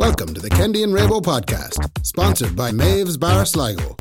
Welcome to the Kendi and Rabo podcast, sponsored by Maeve's Bar Sligo.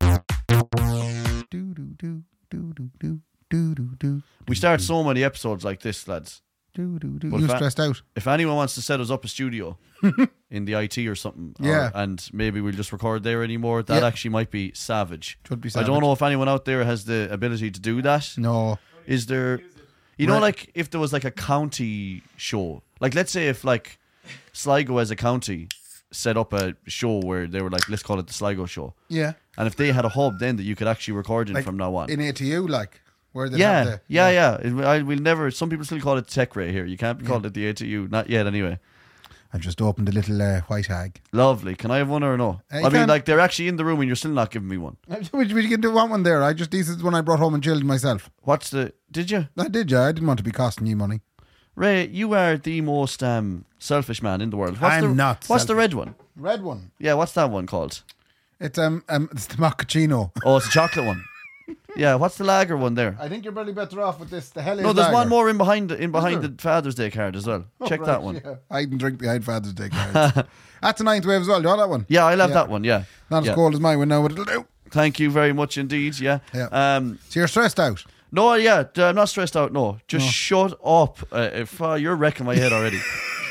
We start so many episodes like this, lads. You stressed out. If anyone wants to set us up a studio in the IT or something, and maybe we'll just record there anymore, that actually might be savage. Should be savage. I don't know if anyone out there has the ability to do that. No. Is there, you know, like if there was like a county show, like let's say if like Sligo as a county set up a show where they were like, let's call it the Sligo show. Yeah. And if they had a hub then that you could actually record in Like from now on. in ATU, like, where they have the... We'll never, some people still call it Tech Ray here. You can't call it the ATU. Not yet anyway. I've just opened a little white hag. Lovely. Can I have one or no? I mean, like, they're actually in the room and you're still not giving me one. We can do one there. This is one I brought home and chilled myself. Did you? I did, yeah. I didn't want to be costing you money. Ray, you are the most selfish man in the world. What's the red one? Red one? Yeah, what's that one called? It's the mochaccino. Oh, it's a chocolate one. Yeah, what's the lager one there? I think you're probably better off with this. The hell is No, there's lager. one more in behind the Father's Day card as well. Check that one. Yeah. I didn't drink behind Father's Day cards. That's a ninth wave as well. Do you want that one? Yeah, I love that one, yeah. Not as cold as mine, we know what it'll do. Thank you very much indeed, yeah. So you're stressed out? No, yeah, I'm not stressed out, no. Just shut up. You're wrecking my head already.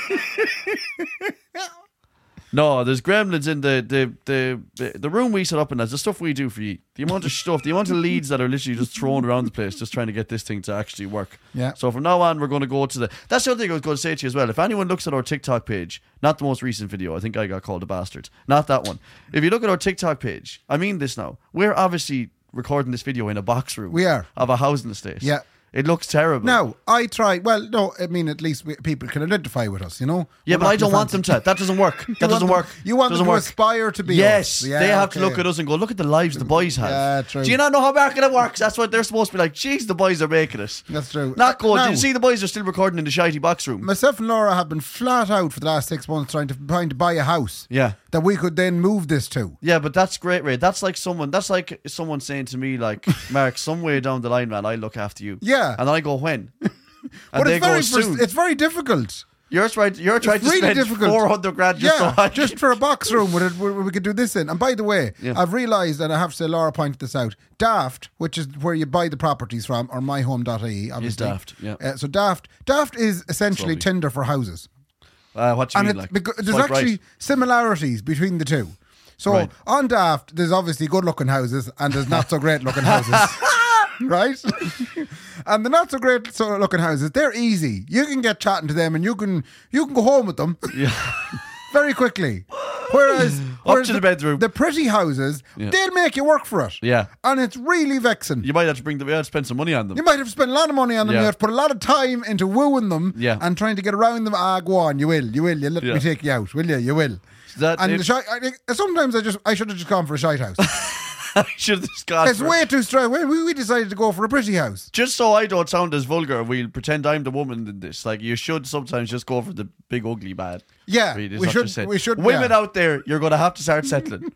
No, there's gremlins in the room we set up in. That's the stuff we do for you. The amount of stuff, the amount of leads that are literally just thrown around the place, just trying to get this thing to actually work. Yeah. So from now on, we're going to go to that's the other thing I was going to say to you as well. If anyone looks at our TikTok page, not the most recent video, I think I got called a bastard. Not that one. If you look at our TikTok page, I mean this now. We're obviously recording this video in a box room. We are. Of a housing estate. Yeah. It looks terrible. Now, I try... Well, no, I mean, at least people can identify with us, you know? Yeah, but I don't want them to. That doesn't work. That doesn't work. You want them to aspire to be Yes, us. Yeah, they have to look at us and go, look at the lives the boys have. Yeah, true. Do you not know how marketing works? That's what they're supposed to be like. Jeez, the boys are making it. That's true. Not good. Now, Did you see the boys are still recording in the shitey box room? Myself and Laura have been flat out for the last 6 months trying to buy a house. Yeah. That we could then move this to. Yeah, but that's great, Ray. That's like someone saying to me, like, Mark, some way down the line, man, I'll look after you. Yeah. And I go, when? And but they go, soon. It's very difficult. You're trying to really spend difficult. 400 grand just for a box room where we could do this in. And by the way, I've realised, and I have to say, Laura pointed this out, Daft, which is where you buy the properties from, or myhome.ie, obviously. Is Daft, yeah. So Daft is essentially Tinder for houses. What do you mean, like? There's actually similarities between the two. So on Daft, there's obviously good-looking houses and there's not-so-great-looking houses. Right? And the not so great looking houses, they're easy. You can get chatting to them and you can go home with them very quickly. Whereas up to the bedroom, the pretty houses, they'll make you work for it. Yeah. And it's really vexing. You might have to spend some money on them. You might have to spend a lot of money on them. You have to put a lot of time into wooing them and trying to get around them. Go on, you will. You let me take you out, will you? You will. Sometimes I should have just gone for a shite house. I should have just gone. It's way too straight. We decided to go for a pretty house. Just so I don't sound as vulgar, we'll pretend I'm the woman in this. Like, you should sometimes just go for the big ugly man. Yeah, really, we should. Women out there, you're going to have to start settling.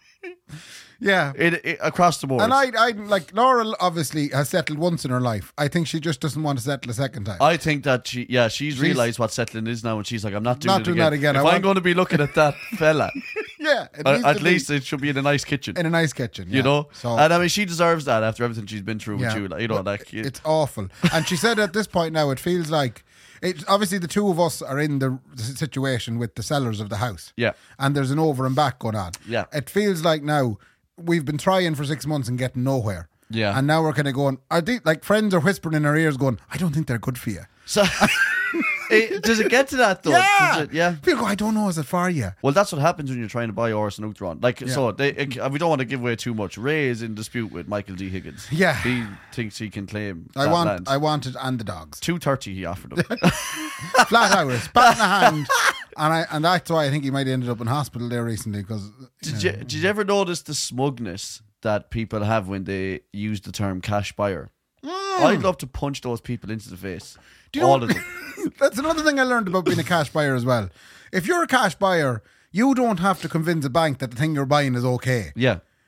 Yeah, across the board. And I like Laura obviously has settled once in her life. I think she just doesn't want to settle a second time. I think that she's realised what settling is now, and she's like, I'm not doing that again. If I'm going to be looking at that fella, at least it should be in a nice kitchen. In a nice kitchen, you know. So, and I mean, she deserves that after everything she's been through with you. Like, you know, it's awful. And she said at this point now, it feels like. Obviously, the two of us are in the situation with the sellers of the house. Yeah. And there's an over and back going on. Yeah. It feels like now we've been trying for 6 months and getting nowhere. Yeah. And now we're kind of going, like friends are whispering in our ears going, I don't think they're good for you. So, does it get to that though? Yeah. People go, I don't know, is it for you? Well, that's what happens when you're trying to buy Oris and Uchtron. Like, so we don't want to give away too much. Ray is in dispute with Michael D. Higgins. Yeah. He thinks he can claim I land. want it and the dogs. 230 he offered him. Flat hours, bat in the hand. And that's why I think he might have ended up in hospital there recently. Because Did you ever notice the smugness that people have when they use the term cash buyer? I'd love to punch those people into the face. All of them. That's another thing I learned about being a cash buyer as well. If you're a cash buyer, you don't have to convince a bank that the thing you're buying is okay. Yeah.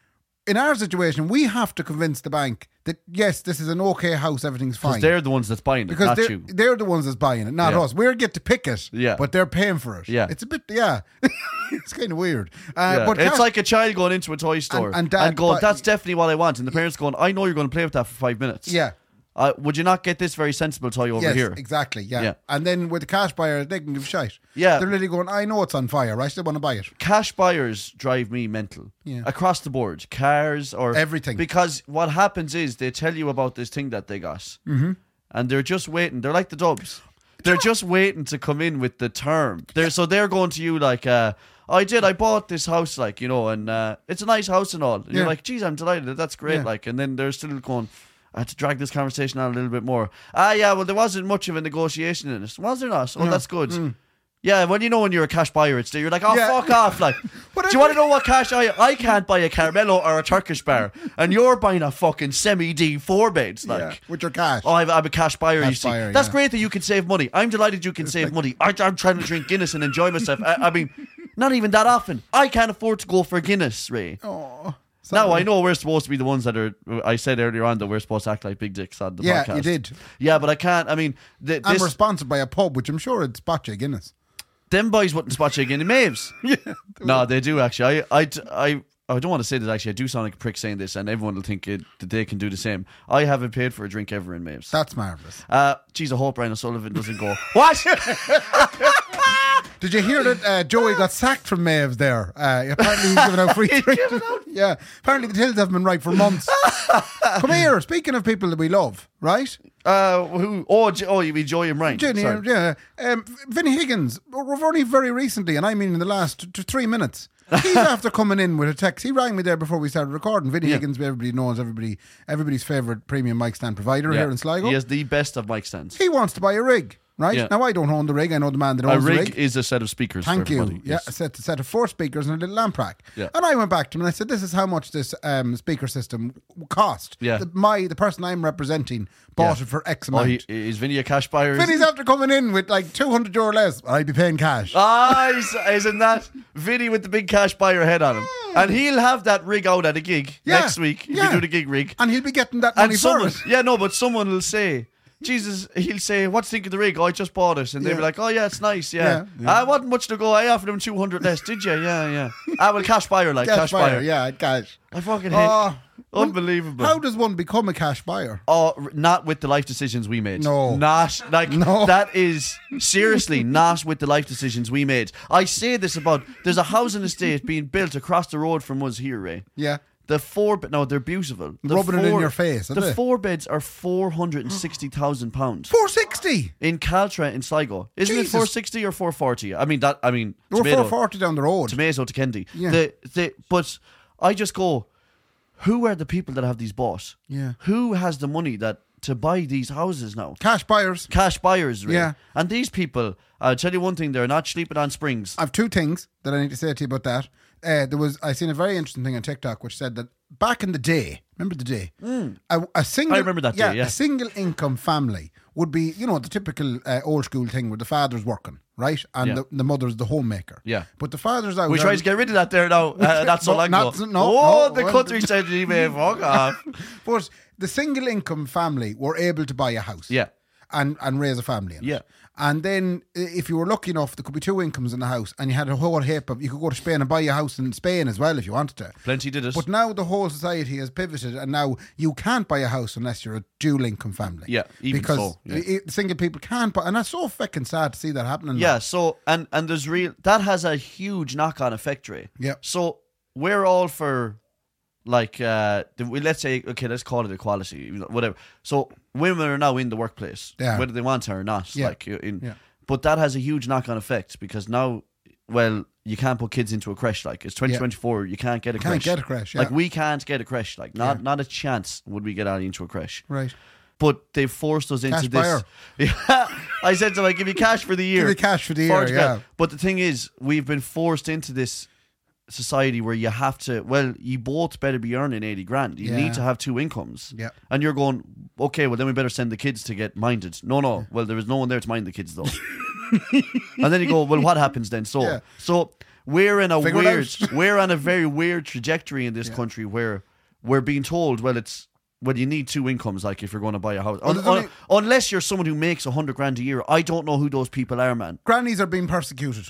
in our situation, we have to convince the bank that yes, this is an okay house, everything's fine. Because they're the ones that's buying it, Because not they're, you. they're the ones that's buying it, not Yeah. us. We get to pick it, Yeah. but they're paying for it. Yeah. It's a bit, it's kind of weird. Yeah. But It's cash- like a child going into a toy store and dad going, buy- that's definitely what I want. And the parents going, I know you're going to play with that for 5 minutes. yeah. Would you not get this very sensible toy over Yes, here? exactly. Yeah. Yeah. And then with the cash buyer, they can give a shite. Yeah. They're literally going, I know it's on fire. I still want to buy it. Cash buyers drive me mental. Yeah. Across the board. Cars or Everything. Because what happens is they tell you about this thing that they got. Mm-hmm. And they're just waiting. They're like the Dubs. They're just waiting to come in with the term. They're going to you like, I bought this house, like, you know, and it's a nice house and all. And you're Yeah. like, geez, I'm delighted. That's great. Yeah. Like, and then they're still going, I had to drag this conversation on a little bit more. Yeah, well, there wasn't much of a negotiation in it. Was there not? Oh, that's good. Yeah, well, you know when you're a cash buyer, you're like, oh, Yeah. fuck off. Like, do you want to know what cash I can't buy a Carmelo or a Turkish bar, and you're buying a fucking semi-D 4-beds. Like, Yeah. With your cash. oh, I'm a cash buyer, you Cash see. buyer, That's yeah. great that you can save money. I'm delighted you can save money. I'm trying to drink Guinness and enjoy myself. I mean, not even that often. I can't afford to go for Guinness, Ray. Oh. Now, I know we're supposed to be the ones that are. I said earlier on that we're supposed to act like big dicks on the Yeah, podcast. you did. Yeah, but I can't. I mean, And we're sponsored by a pub, which I'm sure it's Botcha Guinness. them boys wouldn't spot you again in Maves. Yeah. No, they do actually. I don't want to say that actually. I do sound like a prick saying this, and everyone will think that they can do the same. I haven't paid for a drink ever in Maves. That's marvellous. Geez, I hope Brian O'Sullivan doesn't go. What? Did you hear that Joey got sacked from Maves there? Apparently he's giving out free drinks. Yeah. Apparently the tills haven't been right for months. Come here. Speaking of people that we love, right? Who? Oh, you mean Joey and Ryan? Jenny, Sorry. yeah. Vinny Higgins, we've only very recently, and I mean in the last 3 minutes. He's after coming in with a text. He rang me there before we started recording. Vinny Higgins, everybody knows, everybody's favourite premium mic stand provider here in Sligo. He has the best of mic stands. He wants to buy a rig, right? Yeah. Now, I don't own the rig. I know the man that A owns the rig rig. is a set of speakers. Thank for you. everybody. Yeah, Yes. a set of 4 speakers and a little lamp rack. Yeah. And I went back to him and I said, "This is how much this speaker system cost." Yeah. The person I'm representing bought it for X Oh, amount. is Vinny a cash buyer? Vinny's after coming in with like €200 less. I'd be paying cash. Isn't that Vinny with the big cash buyer head on him? And he'll have that rig out at a gig Yeah. next week. He'll Yeah. do the gig rig. And he'll be getting that money And for someone, it. but someone will say, Jesus, he'll say, what's think of the rig? Oh, I just bought it. And they'll be Yeah. like, oh, yeah, it's nice, yeah. Yeah. I wasn't much to go. I offered him 200 less, did you? Yeah. Well, cash buyer, like, cash buyer. Yeah, cash. I fucking hate Oh, Unbelievable. How does one become a cash buyer? Oh, not with the life decisions we made. No. Not, like, No. that is seriously not with the life decisions we made. I say this about, there's a housing estate being built across the road from us here, Ray. Yeah. The 4 bed, no, they're beautiful. The Rubbing it in your face, are The they? 4 beds are £460,000 $460. in Caltra in Sligo. Isn't Jesus. it 460 or 440? I mean We're tomato, 440 down the road. tomato to Kendi. Yeah. But I just go, who are the people that have these bought? Yeah. Who has the money to buy these houses now? Cash buyers. Cash buyers, really. Yeah. And these people, I'll tell you one thing, they're not sleeping on springs. I've 2 things that I need to say to you about that. I seen a very interesting thing on TikTok which said that back in the day, remember the day, a single, I remember that day, yeah. a single income family would be, the typical old school thing where the father's working, right, and Yeah. the mother's the homemaker. Yeah. But the father's out. We tried to get rid of that there now, not so long ago. No, the country said, fuck off. But the single income family were able to buy a house. Yeah. And raise a family in it. Yeah. And then if you were lucky enough, there could be 2 incomes in the house, and you had a whole heap of, you could go to Spain and buy a house in Spain as well if you wanted to. Plenty did it. But now the whole society has pivoted, and now you can't buy a house unless you're a dual income family. Yeah, even because so, yeah. Single people can't buy, and that's so fucking sad to see that happening. Yeah, now. so, and there's that has a huge knock-on effect, Ray. Yeah. So, we're all for, like, let's say, okay, let's call it equality, whatever. So, women are now in the workplace, Yeah. whether they want to or not. Yeah. Like, but that has a huge knock-on effect, because now, well, you can't put kids into a creche. Like, it's 2024, you can't get a Can't creche. get a creche, yeah. Like, we can't get a creche. Like, not a chance would we get Ali into a creche. Right. But they've forced us into Cash this. buyer. Yeah, I said to them, I give you cash for the year. Give you cash for the year, 40 grand. yeah. But the thing is, we've been forced into this society where you have to, well, you both better be earning 80 grand. You Yeah. need to have 2 incomes. Yeah. And you're going, okay, well, then we better send the kids to get minded. No. Well, there is no one there to mind the kids, though. And then you go, well, what happens then? Yeah. So we're in a Figure it weird, out. we're on a very weird trajectory in this country where we're being told, well, you need 2 incomes, like if you're going to buy a house. Well, Unless you're someone who makes 100 grand a year. I don't know who those people are, man. Grannies are being persecuted.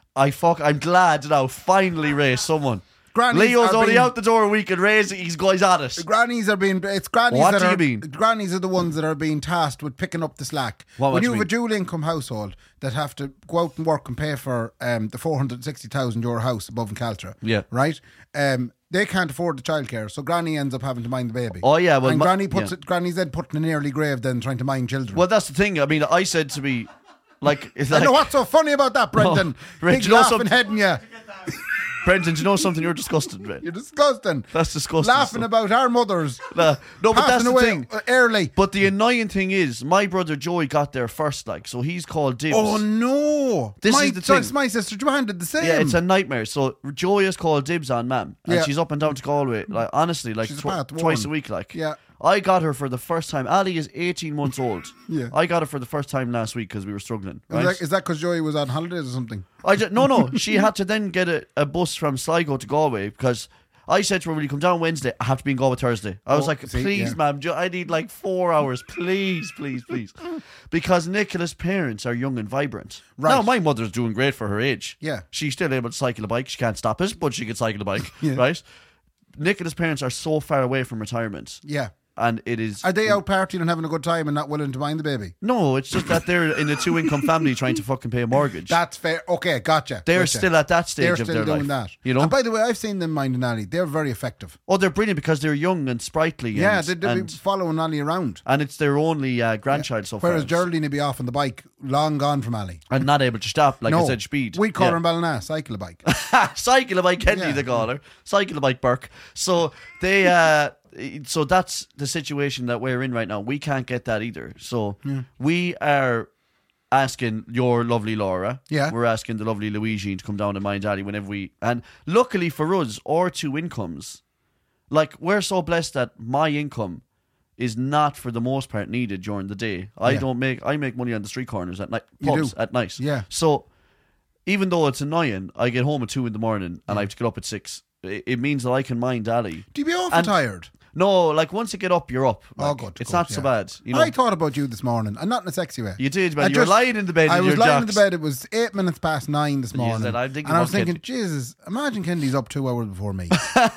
I'm glad now, finally, Ray, someone. Grannies Leo's are only being- out the door a week and Ray's, he's at it. Grannies are being. It's grannies What that do are. you mean? Grannies are the ones that are being tasked with picking up the slack. What when do you you have a mean? dual income household that have to go out and work and pay for the €460,000 house above in Caltra, Yeah. right? They can't afford the childcare, so Granny ends up having to mind the baby. Oh, yeah, well, and yeah. Granny's then put in an early grave, then trying to mind children. Well, that's the thing. I mean, I said to me, like, it's I like, know what's so funny about that, Brendan. Brendan, Big you know laughing something- head in you. Brendan, do you know something? You're disgusted, man. You're disgusting. That's disgusting. Laughing about our mothers No, but that's passing the away thing. early. But the annoying thing is, my brother Joey got there first, like, so he's called dibs. Oh no! This is the thing. My sister Joanne did the same. Yeah, it's a nightmare. So Joey is called dibs on Mam, and Yeah. she's up and down to Galway, like honestly, like She's a path twice worn. a week, like. Yeah. I got her for the first time. Ali is 18 months old. Yeah. I got her for the first time last week because we were struggling. Right? Is that because Joey was on holidays or something? No. She had to then get a bus from Sligo to Galway because I said to her, "Will you come down Wednesday? I have to be in Galway Thursday." I was like, see, "Please, yeah. ma'am, I need like 4 hours, please, please, please," because Nicola's parents are young and vibrant. Right. Now, my mother's doing great for her age. Yeah. She's still able to cycle a bike. She can't stop it, but she can cycle a bike. Yeah. Right. Nicola's parents are so far away from retirement. Yeah. And it is. Are they out partying and having a good time and not willing to mind the baby? No, it's just that they're in a 2-income family trying to fucking pay a mortgage. That's fair. Okay, gotcha. They're Gotcha. still at that stage They're of still their doing life. that. You know? And by the way, I've seen them minding Ali. They're very effective. Oh, they're brilliant because they're young and sprightly. Yeah, and, they'd be and, following Ali around. and it's their only grandchild so far. Whereas Geraldine would be off on the bike, long gone from Ali. And not able to stop, like no, I said, speed. We'd call Yeah. her in Ballina, cycle a bike. Cycle a bike, Kenny, Yeah. they call her. Cycle a bike, Burke. So they, so that's the situation that we're in right now. We can't get that either. So we are asking your lovely Laura. Yeah. We're asking the lovely Luigi to come down and mind Ali whenever we. And luckily for us, our 2 incomes, like we're so blessed that my income is not for the most part needed during the day. I make money on the street corners at night, You pubs do. at night. Yeah. So even though it's annoying, I get home at 2 a.m. and I have to get up at 6. It means that I can mind Ali. Do you be awful And- tired? No, like once you get up, you're up. Oh, Like, good. It's good, not so yeah. bad. You know, I thought about you this morning, and not in a sexy way. you did, I man. You were just- lying in the bed. I in was your lying in the jocks. bed. It was 8 minutes past 9 this morning. said, "I'm thinking and I was about thinking, Jesus, imagine Kennedy's up 2 hours before me.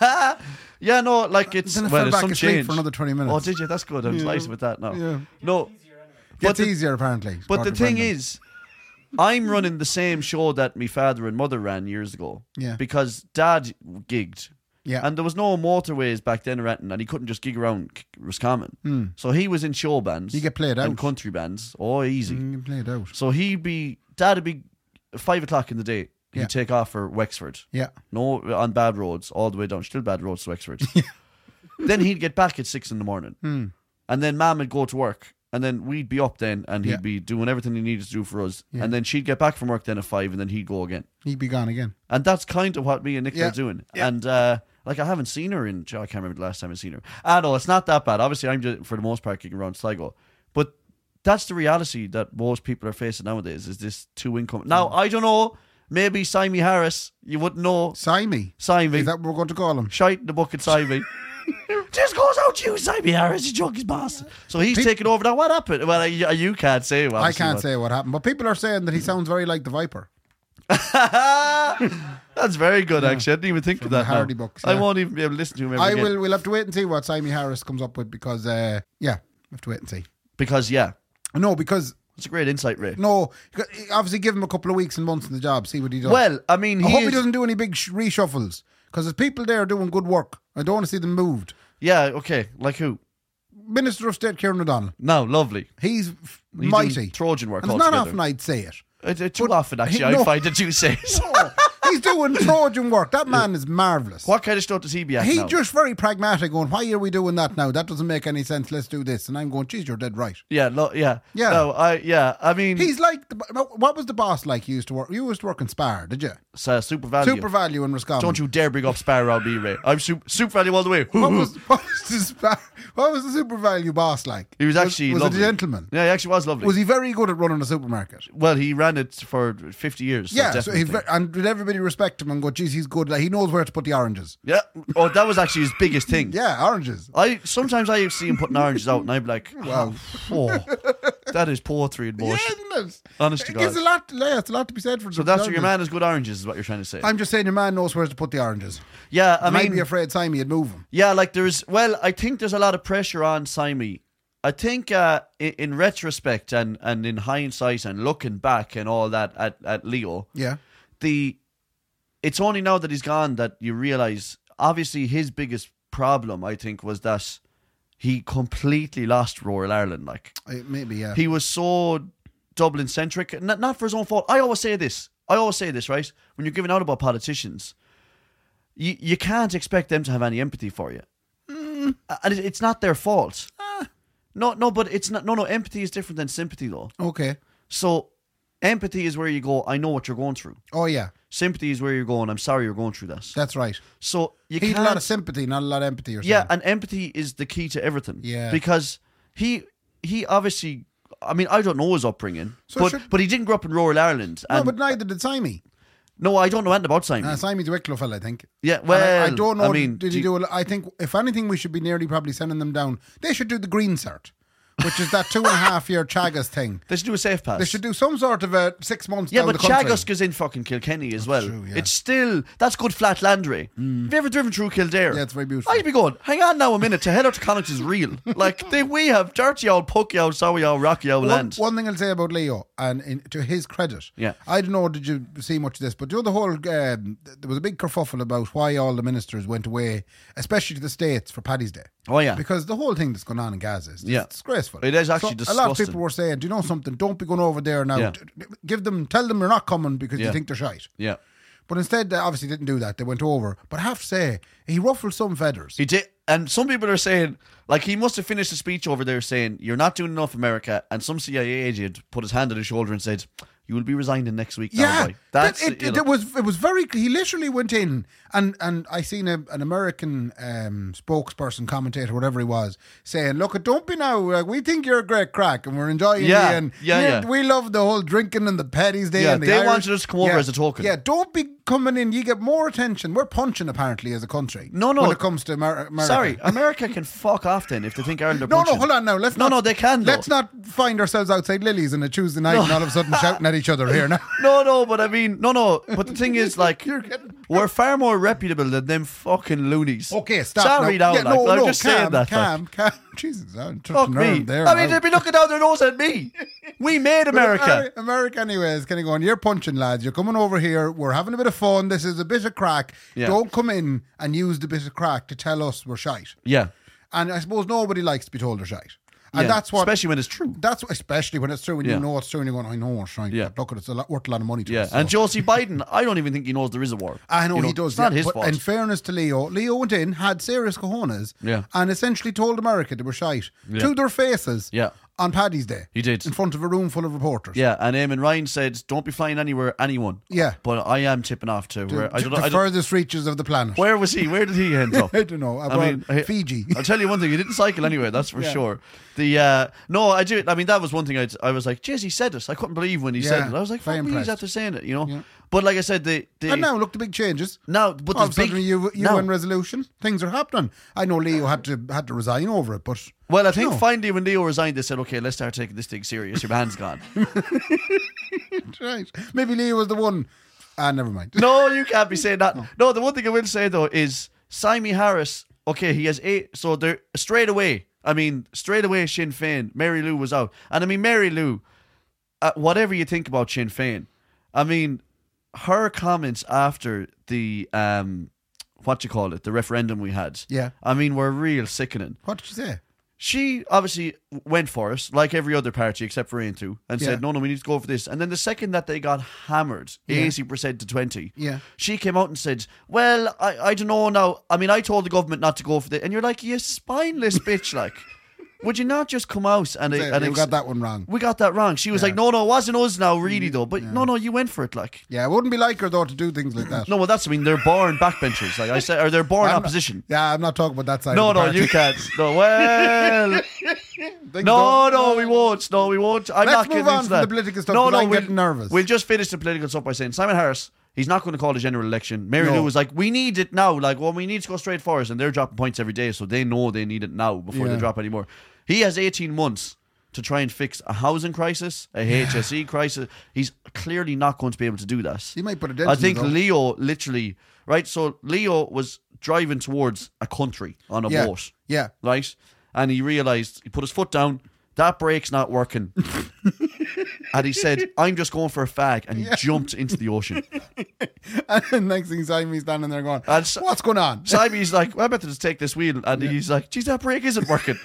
Yeah, no, like it's Then I well, fell it's back some asleep change for another 20 minutes. Oh, did you? That's good. I'm delighted with that now. Yeah. No, Gets the- easier apparently. but the according to thing Brendan. is, I'm running the same show that my father and mother ran years ago. Yeah. Because Dad gigged. Yeah. And there was no motorways back then or anything, and he couldn't just gig around Roscommon. So he was in show bands. You get played out. And country bands. Oh, easy. You play it out. So Dad would be 5 o'clock in the day. He'd Yeah. take off for Wexford. Yeah. No, on bad roads, all the way down. Still bad roads to Wexford. Then he'd get back at 6 a.m. And then Mum would go to work. And then we'd be up then, and he'd Yeah. be doing everything he needed to do for us. Yeah. And then she'd get back from work then at 5, and then he'd go again. He'd be gone again. And that's kind of what me and Nick Yeah. are doing. Yeah. And like I haven't seen her in. I can't remember the last time I seen her. No, it's not that bad. Obviously, I'm just, for the most part kicking around Sligo, but that's the reality that most people are facing nowadays. Is this 2 income? Now I don't know. Maybe Simey Harris. You wouldn't know. Simey. Simey. Is that what we're going to call him? Shite in the bucket, Simey. Just goes out to you, Simey Harris, you junkies bastard. So he's taking over now. What happened? Well, you can't say. I can't say what happened, but people are saying that he sounds very like the Viper. That's very good, actually. I didn't even think of the that. Hardy now. books, I yeah. won't even be able to listen to him ever I again. will. We'll have to wait and see what Simey Harris comes up with because, we have to wait and see. Because, yeah, No, because it's a great insight, Ray. obviously give him a couple of weeks and months in the job, see what he does. Well, I mean, I hope he is- doesn't do any big reshuffles because there's people there doing good work. I don't want to see them moved. Yeah, okay. Like who? Minister of State Kieran O'Donnell. No, lovely. He's He's mighty. doing Trojan work And it's not altogether. often I'd say it. It's too But often, actually. he- I no. find that you say it. No, he's doing Trojan work. That man is marvellous. What kind of stuff does he be at He's now? just very pragmatic going, why are we doing that now? That doesn't make any sense. Let's do this. And I'm going, geez, you're dead right. Yeah. Yeah. No, I mean... He's like, what was the boss like you used to work? You used to work in Spar, did you? Super Value. Super Value in Roscommon. Don't you dare bring up Spar around me, Ray. I'm Super Value all the way. What was the Super Value boss like? He was actually was lovely. it a gentleman? Yeah, he actually was lovely. Was he very good at running a supermarket? Well, he ran it for 50 years. So Yeah, so definitely. and did everybody respect him and go, geez, he's good. Like, he knows where to put the oranges. Yeah. Oh, that was actually his biggest thing. Yeah, oranges. Sometimes I see him putting oranges out, and I'm like, wow, that is poetry in Yeah, motion. isn't it? Honest to It's God. it's a lot to be said for So that's your man has good oranges, is what you're trying to say. I'm just saying your man knows where to put the oranges. Yeah, I Might mean, be afraid Simey would move him. yeah, like I think there's a lot of pressure on Simey. I think in retrospect and in hindsight and looking back and all that at Leo, Yeah. it's only now that he's gone that you realise, obviously his biggest problem, I think, was that he completely lost Royal Ireland. Like, Maybe, yeah. he was so Dublin centric, not for his own fault. I always say this, right? When you're giving out about politicians, you can't expect them to have any empathy for you. And it's not their fault. No, but it's not. No, empathy is different than sympathy, though. Okay. So, empathy is where you go, I know what you're going through. Oh, yeah. Sympathy is where you're going, I'm sorry you're going through that. That's right. So, you He can't. had a lot of sympathy, not a lot of empathy. Or Yeah, something. and empathy is the key to everything. Yeah. Because he obviously, I mean, I don't know his upbringing, So but he didn't grow up in rural Ireland. No, And but neither did Simey. no, I don't know anything about Simon. Simey's a Wicklow fella, I think. Yeah, And well, I don't know. I mean, did he do it? I think, if anything, we should be nearly probably sending them down. They should do the green cert, which is that 2.5 year Chagas thing. They should do a safe pass. They should do some sort of a 6 months Yeah, down but the country. Chagas goes in fucking Kilkenny as well. true, yeah. It's still, that's good flat land, Ray. Have you ever driven through Kildare? Yeah, it's very beautiful. I'd be going, hang on now a minute, to head out to Connacht is real. Like, we have dirty old, pucky old, sorry old, rocky old land. One thing I'll say about Leo, and to his credit, Yeah. I don't know, did you see much of this, but you know the whole, there was a big kerfuffle about why all the ministers went away, especially to the States for Paddy's Day. Oh, yeah. Because the whole thing that's going on in Gaza is Yeah. disgraceful. It is actually A lot of disgusting. people were saying, do you know something, don't be going over there now. Yeah. Tell them you're not coming because you Yeah. think they're shite. Yeah. But instead, they obviously didn't do that. They went over. But I have to say, he ruffled some feathers. He did, and some people are saying, like, he must have finished the speech over there saying, you're not doing enough, America, and some CIA agent put his hand on his shoulder and said, you will be resigning next week. Yeah, boy. That's it was very. He literally went in, and I seen an American spokesperson, commentator, whatever he was, saying, "Look, don't be now. We think you're a great crack, and we're enjoying Yeah, you. And yeah. we love the whole drinking and the Paddy's Day. Yeah, and the they Irish. wanted us to come over as a token. Yeah, don't be coming in. You get more attention. We're punching apparently as a country. No. When it comes to America. Sorry, America can fuck off then if they think Ireland are No, punching. hold on now. No, they can, though. Let's not find ourselves outside Lily's on a Tuesday night and all of a sudden shouting at each other here now. No, but I mean, no. But the thing is, like, we're far more reputable than them fucking loonies. Okay, stop. Sorry now, Yeah, like, I'm just calm, saying that. Calm. Jesus, I'm touching Fuck nerve me. there. I mean, now. they'd be looking down their nose at me. We made America. America, anyways, kind of going, you're punching, lads. You're coming over here. We're having a bit of fun. This is a bit of crack. Yeah. Don't come in and use the bit of crack to tell us we're shite. Yeah. And I suppose nobody likes to be told they're shite. And Yeah. that's what. Especially when it's true. That's especially when it's true, when Yeah. you know it's true, and you're going, I know we're shite. Yeah. But look, it's worth a lot of money to Yeah. us. so. And Josie Biden, I don't even think he knows there is a war. I know You he does. It's not yeah. his But fault. in fairness to Leo went in, had serious cojones, Yeah. and essentially told America they were shite Yeah. to their faces. Yeah. On Paddy's Day. He did. In front of a room full of reporters. Yeah, and Eamon Ryan said, don't be flying anywhere, anyone. Yeah. But I am tipping off to where, The furthest reaches of the planet. where was he? Where did he end up? I don't know. Fiji. I'll tell you one thing, he didn't cycle anyway, that's for sure. No, I do. I mean, that was one thing I was like, jeez, he said it. I couldn't believe when he said it. I was like, very fuck me, he's impressed. after saying it, you know? Yeah. But like I said, And now look, the big changes. Now, but All of there's a sudden, big... UN resolution. Things are happening. I know Leo had to resign over it, but Well, I think No. finally when Leo resigned, they said, okay, let's start taking this thing serious. Your man's gone. right. Maybe Leo was the one. Never mind. No, you can't be saying that. No, the one thing I will say, though, is Simey Harris, okay, he has 8, so they're straight away, Sinn Féin, Mary Lou was out. And I mean, Mary Lou, whatever you think about Sinn Féin, I mean, her comments after the, the referendum we had, Yeah. I mean, were real sickening. What did you say? She obviously went for it, like every other party except for Aontú, and Yeah. said, no, we need to go for this. And then the second that they got hammered, 80% to 20, Yeah. she came out and said, well, I don't know now. I mean, I told the government not to go for this. And you're like, you spineless bitch, like. would you not just come out and You got that one wrong. We got that wrong. She was like, no, it wasn't us now, really though. But no, you went for it, like. Yeah, it wouldn't be like her though to do things like that. No, well, that's, I mean, they're born backbenchers, like I said, or they're born opposition. I'm not talking about that side. No, of the party. you can't. No, well, we won't. No, we won't. I'm Let's not move getting on into from that. the political stuff, 'cause I'm getting nervous. We'll just finish the political stuff by saying Simon Harris, he's not going to call the general election. Mary Lou was like, we need it now. Like, well, we need to go straight for us. And they're dropping points every day, so they know they need it now before they drop any more. He has 18 months to try and fix a housing crisis, a HSE crisis. He's clearly not going to be able to do that. He might put a dent I in think it, though. Leo literally, right? So Leo was driving towards a country on a boat. Yeah. Right? And he realised, he put his foot down, that brake's not working. And he said, I'm just going for a fag. And he jumped into the ocean. And the next thing, Simon's standing there going, And what's going on? Simon's like, well, I better just take this wheel. And he's like, geez, that brake isn't working.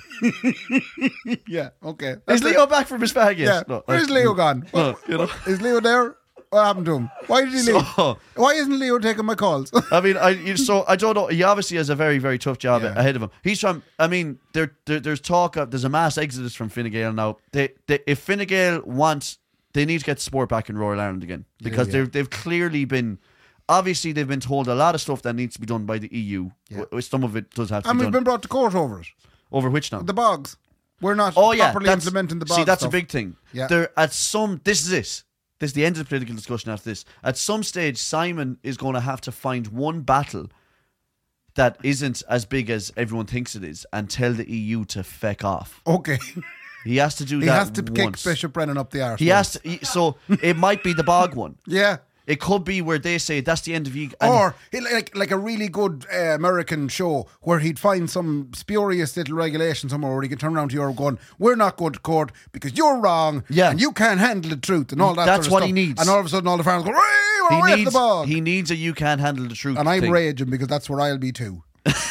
Yeah, okay. Is Leo back from his fag yet? Yeah. No, Where's Leo gone? Is Leo there? What happened to him? Why did he leave? Why isn't Leo taking my calls? I mean, I don't know. He obviously has a very, very tough job ahead of him. He's from. I mean, there's talk of there's a mass exodus from Fine Gael now. If Fine Gael wants, they need to get sport back in Royal Ireland again because they've clearly been. Obviously, they've been told a lot of stuff that needs to be done by the EU. Yeah. Some of it does have to be done. And we've been brought to court over it. Over which now? The bogs. We're not properly implementing the bogs. See, that's stuff. a big thing. Yeah. This is it. This is the end of the political discussion after this. At some stage, Simon is going to have to find one battle that isn't as big as everyone thinks it is and tell the EU to feck off. Okay. He has to do that. He has to kick once. Bishop Brennan up the arse. He has to. So it might be the bog one. Yeah. It could be where they say that's the end of you. Or like a really good American show where he'd find some spurious little regulation somewhere where he could turn around to Europe going, we're not going to court because you're wrong and you can't handle the truth and all that That's sort of what stuff. he needs. And all of a sudden all the farmers go, we're away from the bog. He needs a you can't handle the truth And I'm thing. raging because that's where I'll be too.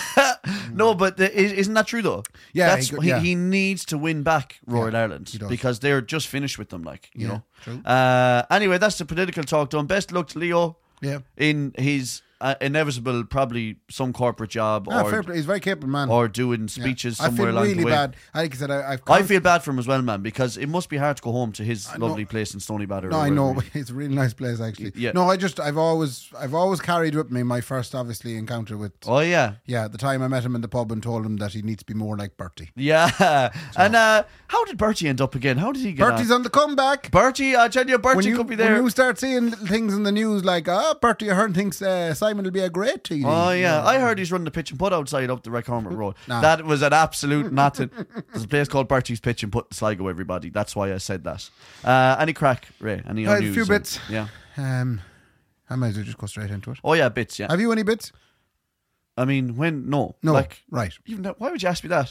No, but isn't that true though? Yeah, he needs to win back Royal Ireland because they're just finished with them, like you know. True. Anyway, that's the political talk done. Best luck to Leo. Yeah. In his inevitable, probably some corporate job fair play. He's a very capable man. or doing speeches somewhere along I feel really the way. bad. Like I said, I feel bad for him as well, man, because it must be hard to go home to his lovely place in Stony Batter. No, I know, but it's a really nice place actually. Yeah. No, I've always carried with me my first obviously encounter with. Oh yeah. Yeah, the time I met him in the pub and told him that he needs to be more like Bertie. Yeah. And how did Bertie end up again? How did he get Bertie's on the comeback. Bertie, I tell you, Bertie could be there. When you start seeing things in the news like, Bertie Ahern thinks Simon will be a great TD. Oh yeah, I heard he's running the pitch and put outside up the Wreck-Hormone Road. Nah. That was an absolute nothing. There's a place called Bertie's Pitch and Put in Sligo, everybody. That's why I said that. Any crack, Ray? Any I have news? a few bits. Yeah. I might as well just go straight into it. Oh yeah, bits. Yeah. Have you any bits? I mean, No. Like, Right. Why would you ask me that?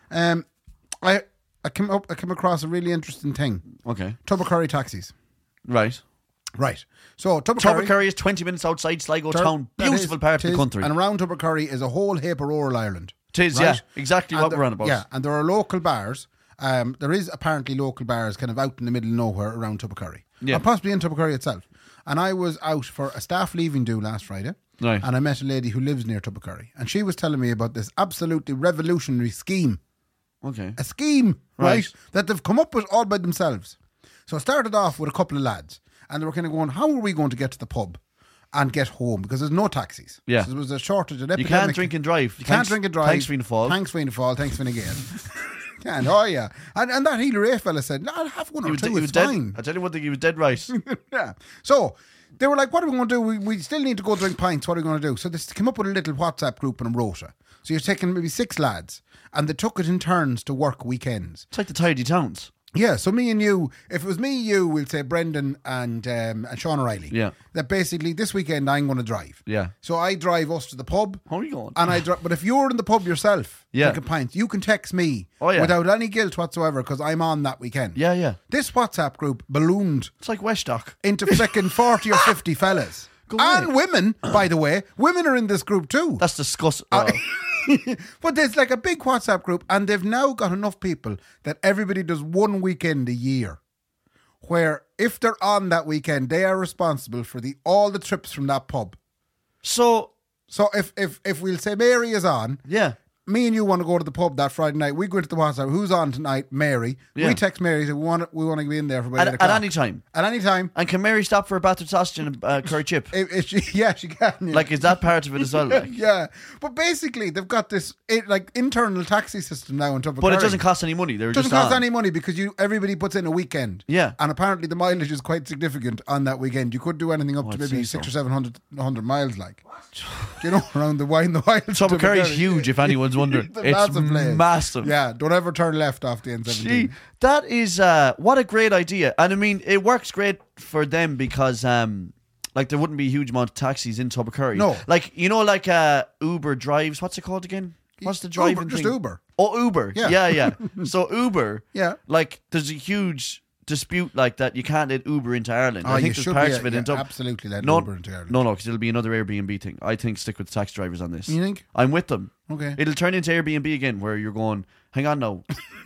I came across a really interesting thing. Okay. Tubbercurry taxis. Right. Right. So Tubbercurry Tubbercurry is 20 minutes outside Sligo town. Beautiful part of the country. And around Tubbercurry is a whole heap of rural Ireland. It is, right? yeah. Exactly what we're on about. Yeah, and there are local bars. There is apparently local bars kind of out in the middle of nowhere around Tubbercurry. Yeah. And possibly in Tubbercurry itself. And I was out for a staff leaving do last Friday. Right. And I met a lady who lives near Tubbercurry. And she was telling me about this absolutely revolutionary scheme. Okay. A scheme, right? That they've come up with all by themselves. So it started off with a couple of lads. And they were kind of going, how are we going to get to the pub and get home? Because there's no taxis. Yeah. So there was a shortage, an epidemic. You can't drink and drive. You can't drink and drive. Thanks, Fianna Fáil. Thanks, Fianna Fáil. Thanks, Fine Gael. And oh yeah. And that Healer A fella said, no, I'll have one or two, it's fine. I tell you one thing, he was dead right. Yeah. So they were like, what are we going to do? We still need to go drink pints. What are we going to do? So they came up with a little WhatsApp group and a rota. So you're taking maybe 6 lads and they took it in turns to work weekends. It's like the Tidy Towns. Yeah, so me and you, if it was me, you, we'll say Brendan and Sean O'Reilly. Yeah. That basically this weekend I'm going to drive. Yeah. So I drive us to the pub. How are you going? And I drive, but if you're in the pub yourself, yeah, drinking pints, you can text me without any guilt whatsoever because I'm on that weekend. Yeah, yeah. This WhatsApp group ballooned. It's like Westdock. Into flicking 40 or 50 fellas. And women, by the way. Women are in this group too. That's disgusting. But there's like a big WhatsApp group and they've now got enough people that everybody does one weekend a year where if they're on that weekend, they are responsible for all the trips from that pub. So if we'll say Mary is on, yeah, me and you want to go to the pub that Friday night. We go into the WhatsApp. Who's on tonight? Mary. Yeah. We text Mary. Say we want to be in there for about 8 At o'clock. any time. At any time. And can Mary stop for a battered sausage and a curry chip? If she can. Yeah. Like, is that part of it as well? Like? Yeah, but basically they've got this like internal taxi system now on top of. But it doesn't cost any money. They're It doesn't just cost on. any money because everybody puts in a weekend. Yeah. And apparently the mileage is quite significant on that weekend. You could do anything up to I'd maybe say 600 so. or 700 miles, like. You know, around the wild. Tubbercurry is huge, if anyone's wondering. It's a It's massive place. massive. Yeah, don't ever turn left off the N17. Gee, that is what a great idea. And I mean, it works great for them because like there wouldn't be a huge amount of taxis in Tubbercurry. No. Like, you know, like Uber drives, what's it called again? What's the driving Uber, just thing? Uber. Oh, Uber. Yeah. Yeah. So Uber, Yeah. like there's a huge dispute like that. You can't let Uber into Ireland. Oh, I you think there's should parts be, of it yeah, in Dublin. absolutely let No, Uber into Ireland. No, because it'll be another Airbnb thing. I think stick with the taxi drivers on this. You think? I'm with them. Okay. It'll turn into Airbnb again, where you're going, hang on now.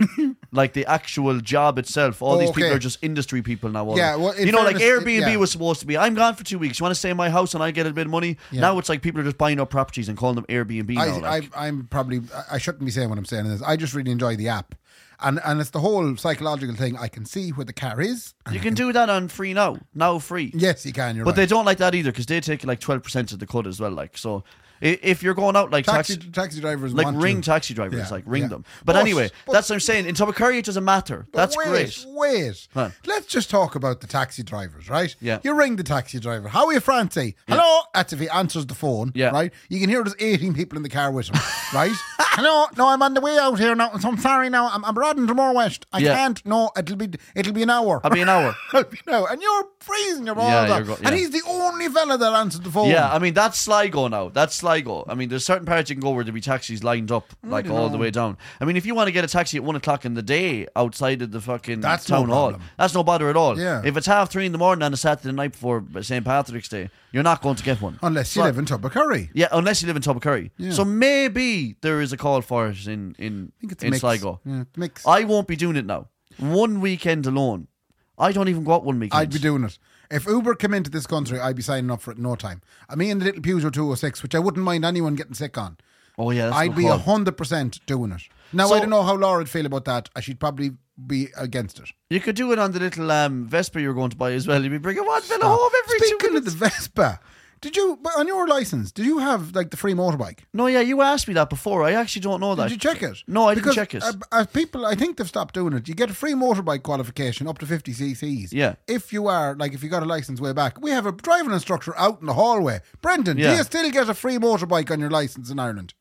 Like the actual job itself, all these people Okay. are just industry people now. all Yeah, of them. well, in you know, like fairness, Airbnb yeah. was supposed to be, I'm gone for 2 weeks. You want to stay in my house and I get a bit of money? Yeah. Now it's like people are just buying up properties and calling them Airbnb now. Like. I'm probably, I shouldn't be saying what I'm saying in this. I just really enjoy the app. And it's the whole psychological thing. I can see where the car is. You can do that on free now. Now free. Yes, you can. You're But right. they don't like that either because they take like 12% of the cut as well. Like, so if you're going out like taxi drivers like want ring to. taxi drivers, Yeah, like ring yeah. them. But anyway, that's what I'm saying. In Tubbercurry, it doesn't matter. But That's wait, great. Wait. Huh. Let's just talk about the taxi drivers, right? Yeah. You ring the taxi driver. How are you, Francie? Hello. That's if he answers the phone. Yeah. Right? You can hear there's 18 people in the car with him. Right? Hello. No, I'm on the way out here now. So I'm sorry now. I'm riding to More West. I Yeah. can't. No, it'll be an hour. I'll be an hour. It'll be an hour. And you're freezing your balls Yeah, off. you're And he's the only fella that answered the phone. Yeah, I mean that's Sligo now. That's Sligo. I mean, there's certain parts you can go where there'll be taxis lined up like don't all the know. way down. I mean, if you want to get a taxi at 1 o'clock in the day outside of the fucking That's no town hall, problem. that's no bother at all. Yeah. If it's 3:30 in the morning on a Saturday night before St. Patrick's Day, you're not going to get one. Unless you live in Tubbercurry. Yeah, unless you live in Tubbercurry. Yeah. So maybe there is a call for it in I think it's a in mix. Sligo. Yeah, mix. I won't be doing it now. One weekend alone. I don't even go out one weekend. I'd be doing it. If Uber came into this country, I'd be signing up for it in no time. Me and the little Peugeot 206, which I wouldn't mind anyone getting sick on. Oh yeah, that's I'd no be call. 100% doing it. Now, So- I don't know how Laura would feel about that. She'd probably be against it. You could do it on the little Vespa you're going to buy as well. You'd be bringing one fella home every 2 Speaking minutes. of the Vespa, but on your license, did you have like the free motorbike? No, yeah, you asked me that before. I actually don't know that. Did you check it? No, I didn't Because, check it. People, I think they've stopped doing it. You get a free motorbike qualification up to 50 cc's. Yeah. If you got a license way back. We have a driving instructor out in the hallway. Brendan, Yeah. do you still get a free motorbike on your license in Ireland?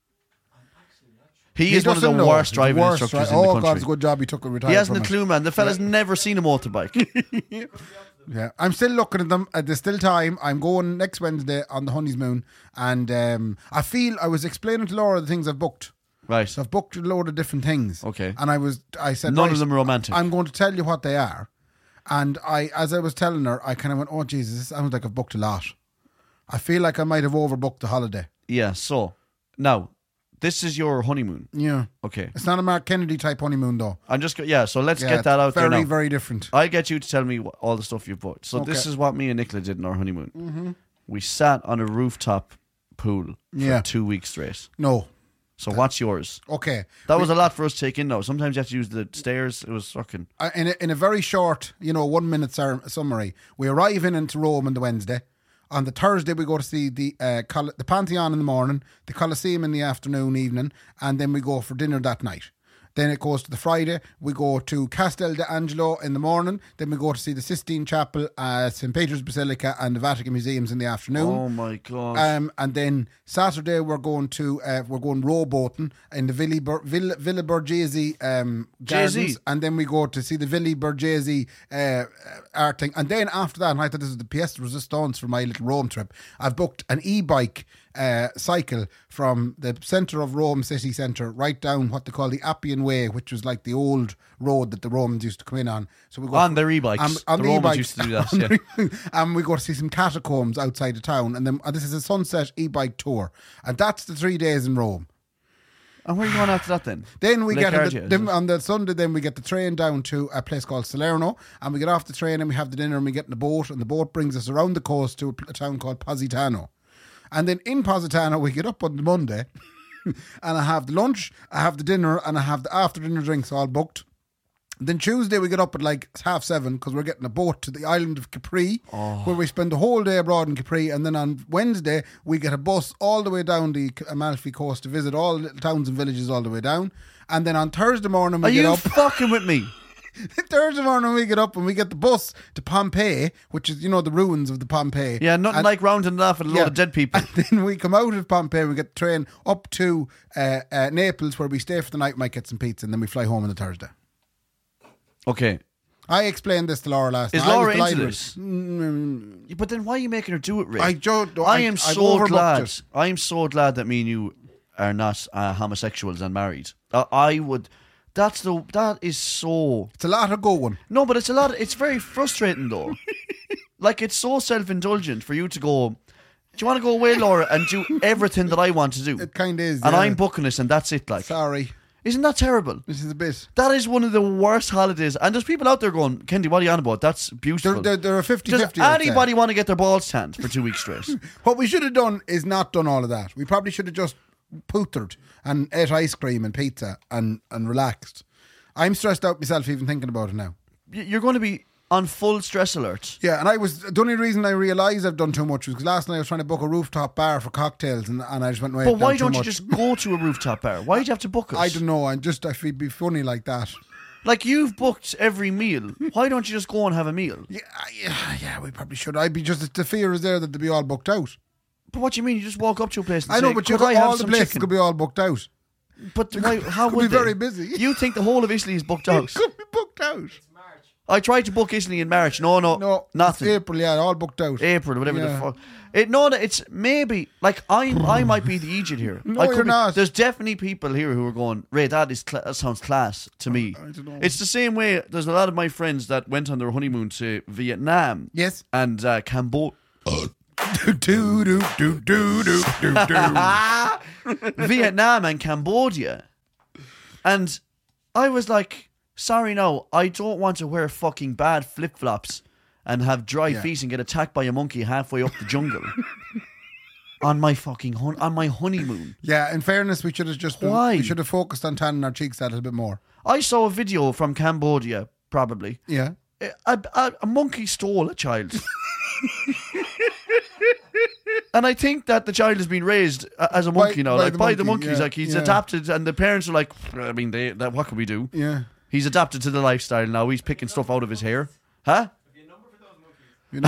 He is one of the doesn't know. worst He's driving worst, instructors right? in the Oh, country. God, it's a good job he took a retire He hasn't from a it. clue, man. The fella's never seen a motorbike. Yeah, I'm still looking at them. There's still time. I'm going next Wednesday on the Honey's Moon, and I was explaining to Laura the things I've booked. Right. So I've booked a load of different things. Okay. And I said None right, of them are romantic. I'm going to tell you what they are. And as I was telling her, I kind of went, "Oh Jesus, this sounds like I've booked a lot. I feel like I might have overbooked the holiday." Yeah, so now this is your honeymoon. Yeah. Okay. It's not a Mark Kennedy type honeymoon though. I'm just so let's Yeah, get that out very, there now. very different. I get you to tell me all the stuff you've booked. So this Okay. is what me and Nicola did in our honeymoon. Mm-hmm. We sat on a rooftop pool for Yeah. 2 weeks straight. No. So what's yours? Okay. That was a lot for us to take in now. Sometimes you have to use the stairs. It was fucking... In a very short, 1 minute summary, we arrive into Rome on the Wednesday. On the Thursday, we go to see the Pantheon in the morning, the Colosseum in the afternoon, evening, and then we go for dinner that night. Then it goes to the Friday. We go to Castel d'Angelo in the morning. Then we go to see the Sistine Chapel, St. Peter's Basilica, and the Vatican Museums in the afternoon. Oh my God. And then Saturday we're going rowboating in the Villa Borghese gardens, Jay-Z. and then we go to see the Villa Borghese art thing. And then after that, and I thought this was the pièce de résistance for my little Rome trip, I've booked an e-bike cycle from the centre of Rome city centre right down what they call the Appian Way, which was like the old road that the Romans used to come in on. So we go On their e-bikes. on The the Romans e-bikes. used to do that, yeah. And we go to see some catacombs outside of town, and then this is a sunset e-bike tour, and that's the 3 days in Rome. And where are you going after that then? Then we get Lecardia, is it? on the Sunday. Then we get the train down to a place called Salerno, and we get off the train and we have the dinner and we get in the boat, and the boat brings us around the coast to a town called Positano. And then in Positano, we get up on the Monday and I have the lunch, I have the dinner, and I have the after dinner drinks all booked. Then Tuesday we get up at like 7:30 because we're getting a boat to the island of Capri, where we spend the whole day abroad in Capri. And then on Wednesday we get a bus all the way down the Amalfi Coast to visit all the little towns and villages all the way down. And then on Thursday morning we get up. Are you fucking with me? Thursday morning we get up and we get the bus to Pompeii, which is, the ruins of the Pompeii. Yeah, nothing like rounding it off with a load of dead people. And then we come out of Pompeii, we get the train up to Naples, where we stay for the night, might get some pizza, and then we fly home on the Thursday. Okay. I explained this to Laura last night. Is Laura into this? But then why are you making her do it, Ray? I am so glad. I am so glad that me and you are not homosexuals and married. I would. That is so. It's a lot of going. No, but it's very frustrating though. Like, it's so self-indulgent for you to go. Do you want to go away, Laura, and do everything that I want to do? It kind of is. And I'm booking this, and that's it. Like, sorry. Isn't that terrible? This is a bit. That is one of the worst holidays. And there's people out there going, Kendi, what are you on about? That's beautiful. They're a 50-50. Does anybody want to get their balls tanned for 2 weeks straight? What we should have done is not done all of that. We probably should have just pootered and ate ice cream and pizza and relaxed. I'm stressed out myself even thinking about it now. You're going to be on full stress alert. Yeah, and the only reason I realised I've done too much was because last night I was trying to book a rooftop bar for cocktails and I just went away. But why don't you just go to a rooftop bar? Why do you have to book it? I don't know. I feel be funny like that. Like, you've booked every meal. Why don't you just go and have a meal? Yeah, we probably should. The fear is there that they'll be all booked out. But what do you mean? You just walk up to a place and I know, but all the places could be all booked out. But how would be very busy. You think the whole of Italy is booked out? It could be booked out. It's March. I tried to book Italy in March. No, nothing. It's April, yeah, all booked out. April, whatever the fuck. It's maybe like I might be the idiot here. No, you're not. There's definitely people here who are going, Ray, that sounds class to me. I don't know. It's the same way. There's a lot of my friends that went on their honeymoon to Vietnam. Yes. And Cambodia. Vietnam and Cambodia. And I was like, sorry, no, I don't want to wear fucking bad flip-flops and have dry feet and get attacked by a monkey halfway up the jungle on my fucking on my honeymoon. Yeah, in fairness, we should have we should have focused on tanning our cheeks a little bit more. I saw a video from Cambodia, probably. Yeah. A monkey stole a child. And I think that the child has been raised as a monkey by the monkeys. Yeah, like, he's adapted, and the parents are like, I mean, what can we do? Yeah. He's adapted to the lifestyle now. He's picking stuff out of his hair. Huh? There's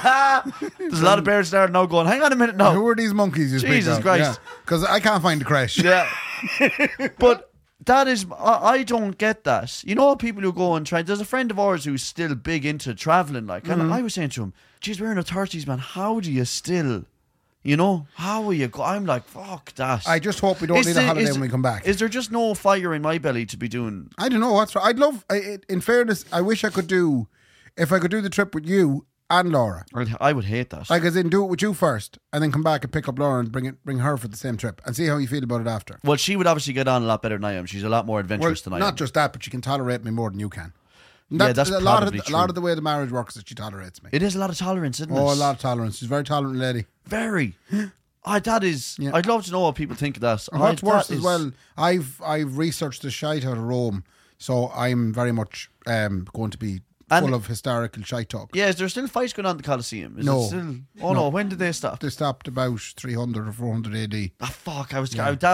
a lot of parents there now going, hang on a minute now. Who are these monkeys you Jesus Christ. Because I can't find the creche. Yeah. But that is, I don't get that. You know, people who go and try. There's a friend of ours who's still big into travelling, like, and I was saying to him, geez, we're in our 30s, man. How do you still, how are you I'm like, fuck that. I just hope we don't need a holiday when we come back. Is there just no fire in my belly to be doing? I don't know what's right. I'd love, in fairness, I wish I could do, if I could do the trip with you and Laura. I would hate that. Like, as in, do it with you first and then come back and pick up Laura and bring her for the same trip and see how you feel about it after. Well, she would obviously get on a lot better than I am. She's a lot more adventurous than I am. Not just that, but she can tolerate me more than you can. That's a lot of the way the marriage works is she tolerates me. It is a lot of tolerance, isn't it? Oh, a lot of tolerance. She's a very tolerant lady. Very. That is. Yeah. I'd love to know what people think of that. And what's worse as well, I've researched the shite out of Rome, so I'm very much going to be full of hysterical shite talk. Yeah, is there still fights going on in the Colosseum? No. It still, no, when did they stop? They stopped about 300 or 400 AD. Ah, fuck! I must have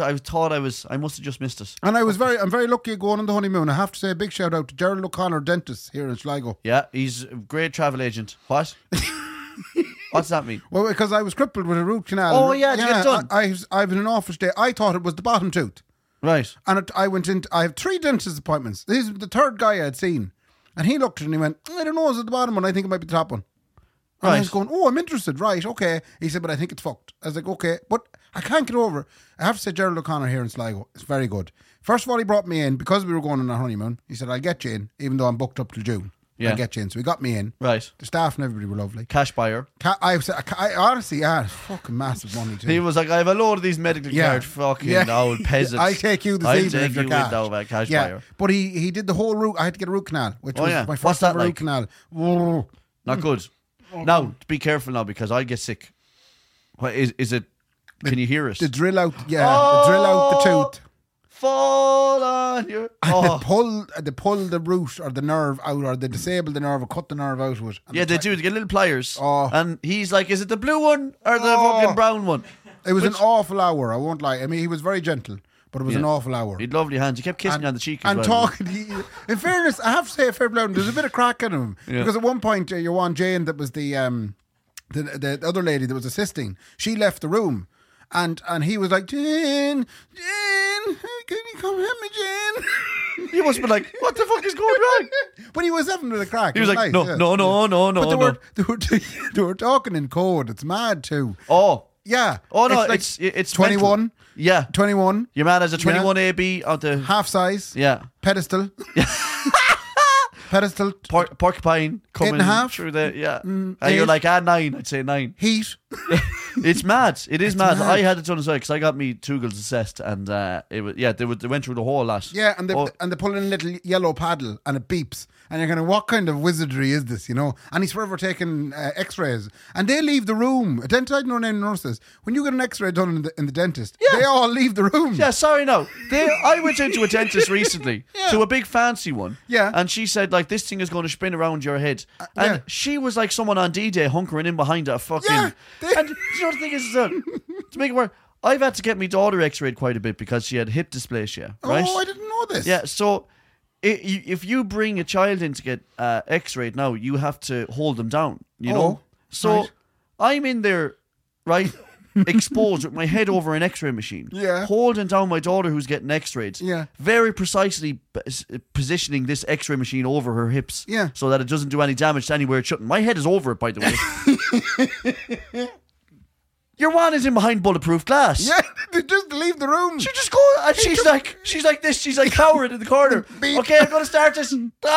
just missed it. And I'm very lucky going on the honeymoon. I have to say a big shout out to Gerald O'Connor, dentist here in Sligo. Yeah, he's a great travel agent. What? What's that mean? Well, because I was crippled with a root canal. Oh yeah, to get it done. I've had an awful day. I thought it was the bottom tooth. Right. And I went in. I have 3 dentist appointments. This is the third guy I had seen. And he looked at it and he went, I don't know, is it the bottom one? I think it might be the top one. And I was going, I'm interested. Right, okay. He said, but I think it's fucked. I was like, okay. But I can't get over. I have to say, Gerald O'Connor here in Sligo is very good. First of all, he brought me in because we were going on our honeymoon. He said, I'll get you in, even though I'm booked up till June. Yeah. I'll get you in. So he got me in. Right. The staff and everybody were lovely. Cash buyer. I honestly, fucking massive money too. He was like, I have a load of these medical cards, fucking old peasants. I'll take you this evening if you're cash. Cash buyer. But he did the whole root. I had to get a root canal, which was my first ever root canal. Not good. Now, be careful now because I get sick. What is it? Can you hear it? They drill out, they drill out the tooth. Fall on your. And they pull the root or the nerve out, or they disable the nerve or cut the nerve out with it. Yeah, they do. They get little pliers. Oh. And he's like, is it the blue one or the fucking brown one? It was an awful hour, I won't lie. I mean, he was very gentle, but it was an awful hour. He had lovely hands. He kept kissing you on the cheek as and well. talking. In fairness, I have to say, fair play, there's a bit of crack in him. Yeah. Because at one point, your one Jane, that was the other lady that was assisting, she left the room. And he was like, Jane, can you come help me, Jane? You must be like, what the fuck is going wrong? But he was having a crack. He was like, nice, no. But they were talking in code. It's mad too. Oh. Yeah. Oh, no, like it's 21. mental. Yeah. 21. Your man has a 21 AB out the... Half size. Yeah. Pedestal. Pedestal. Porcupine coming 8.5? through the... Yeah. And 8. you're like, 9. I'd say 9. Heat. It's mad. It is mad. mad. I had it done as well because I got me Tugels assessed and it was they went through the whole lot. Yeah, and they pull in a little yellow paddle and it beeps. And you're going, what kind of wizardry is this, you know? And he's forever taking x-rays. And they leave the room. I don't know any nurses. When you get an x-ray done in the dentist, they all leave the room. Yeah, sorry, no. I went into a dentist recently to a big fancy one. Yeah. And she said, like, this thing is going to spin around your head. And she was like someone on D-Day hunkering in behind a fucking... Yeah, and you know the thing is, to make it work, I've had to get my daughter x-rayed quite a bit because she had hip dysplasia, right? Oh, I didn't know this. Yeah, so... If you bring a child in to get x-rayed now, you have to hold them down, you know? So right. I'm in there, right, exposed with my head over an x-ray machine, holding down my daughter who's getting x-rayed, very precisely positioning this x-ray machine over her hips so that it doesn't do any damage to anywhere it shouldn't. My head is over it, by the way. Your one is in behind bulletproof glass. Yeah, they just leave the room. She just go and she's like this. She's like cowering in the corner. Okay, I'm gonna start this.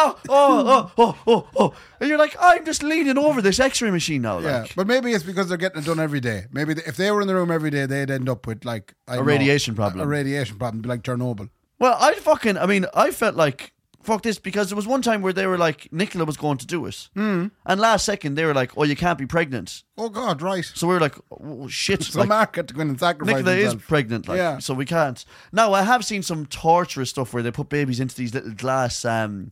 Oh. And you're like, I'm just leaning over this X-ray machine now. Yeah, like. but maybe it's because they're getting it done every day. Maybe if they were in the room every day, they'd end up with like a radiation problem. A radiation problem, like Chernobyl. Well, I felt like. Fuck this, because there was one time where they were like, Nicola was going to do it. And last second, they were like, oh, you can't be pregnant. Oh, God, right. So we were like, oh, shit. It's a market to go in and sacrifice Nicola himself. is pregnant, so we can't. Now, I have seen some torturous stuff where they put babies into these little glass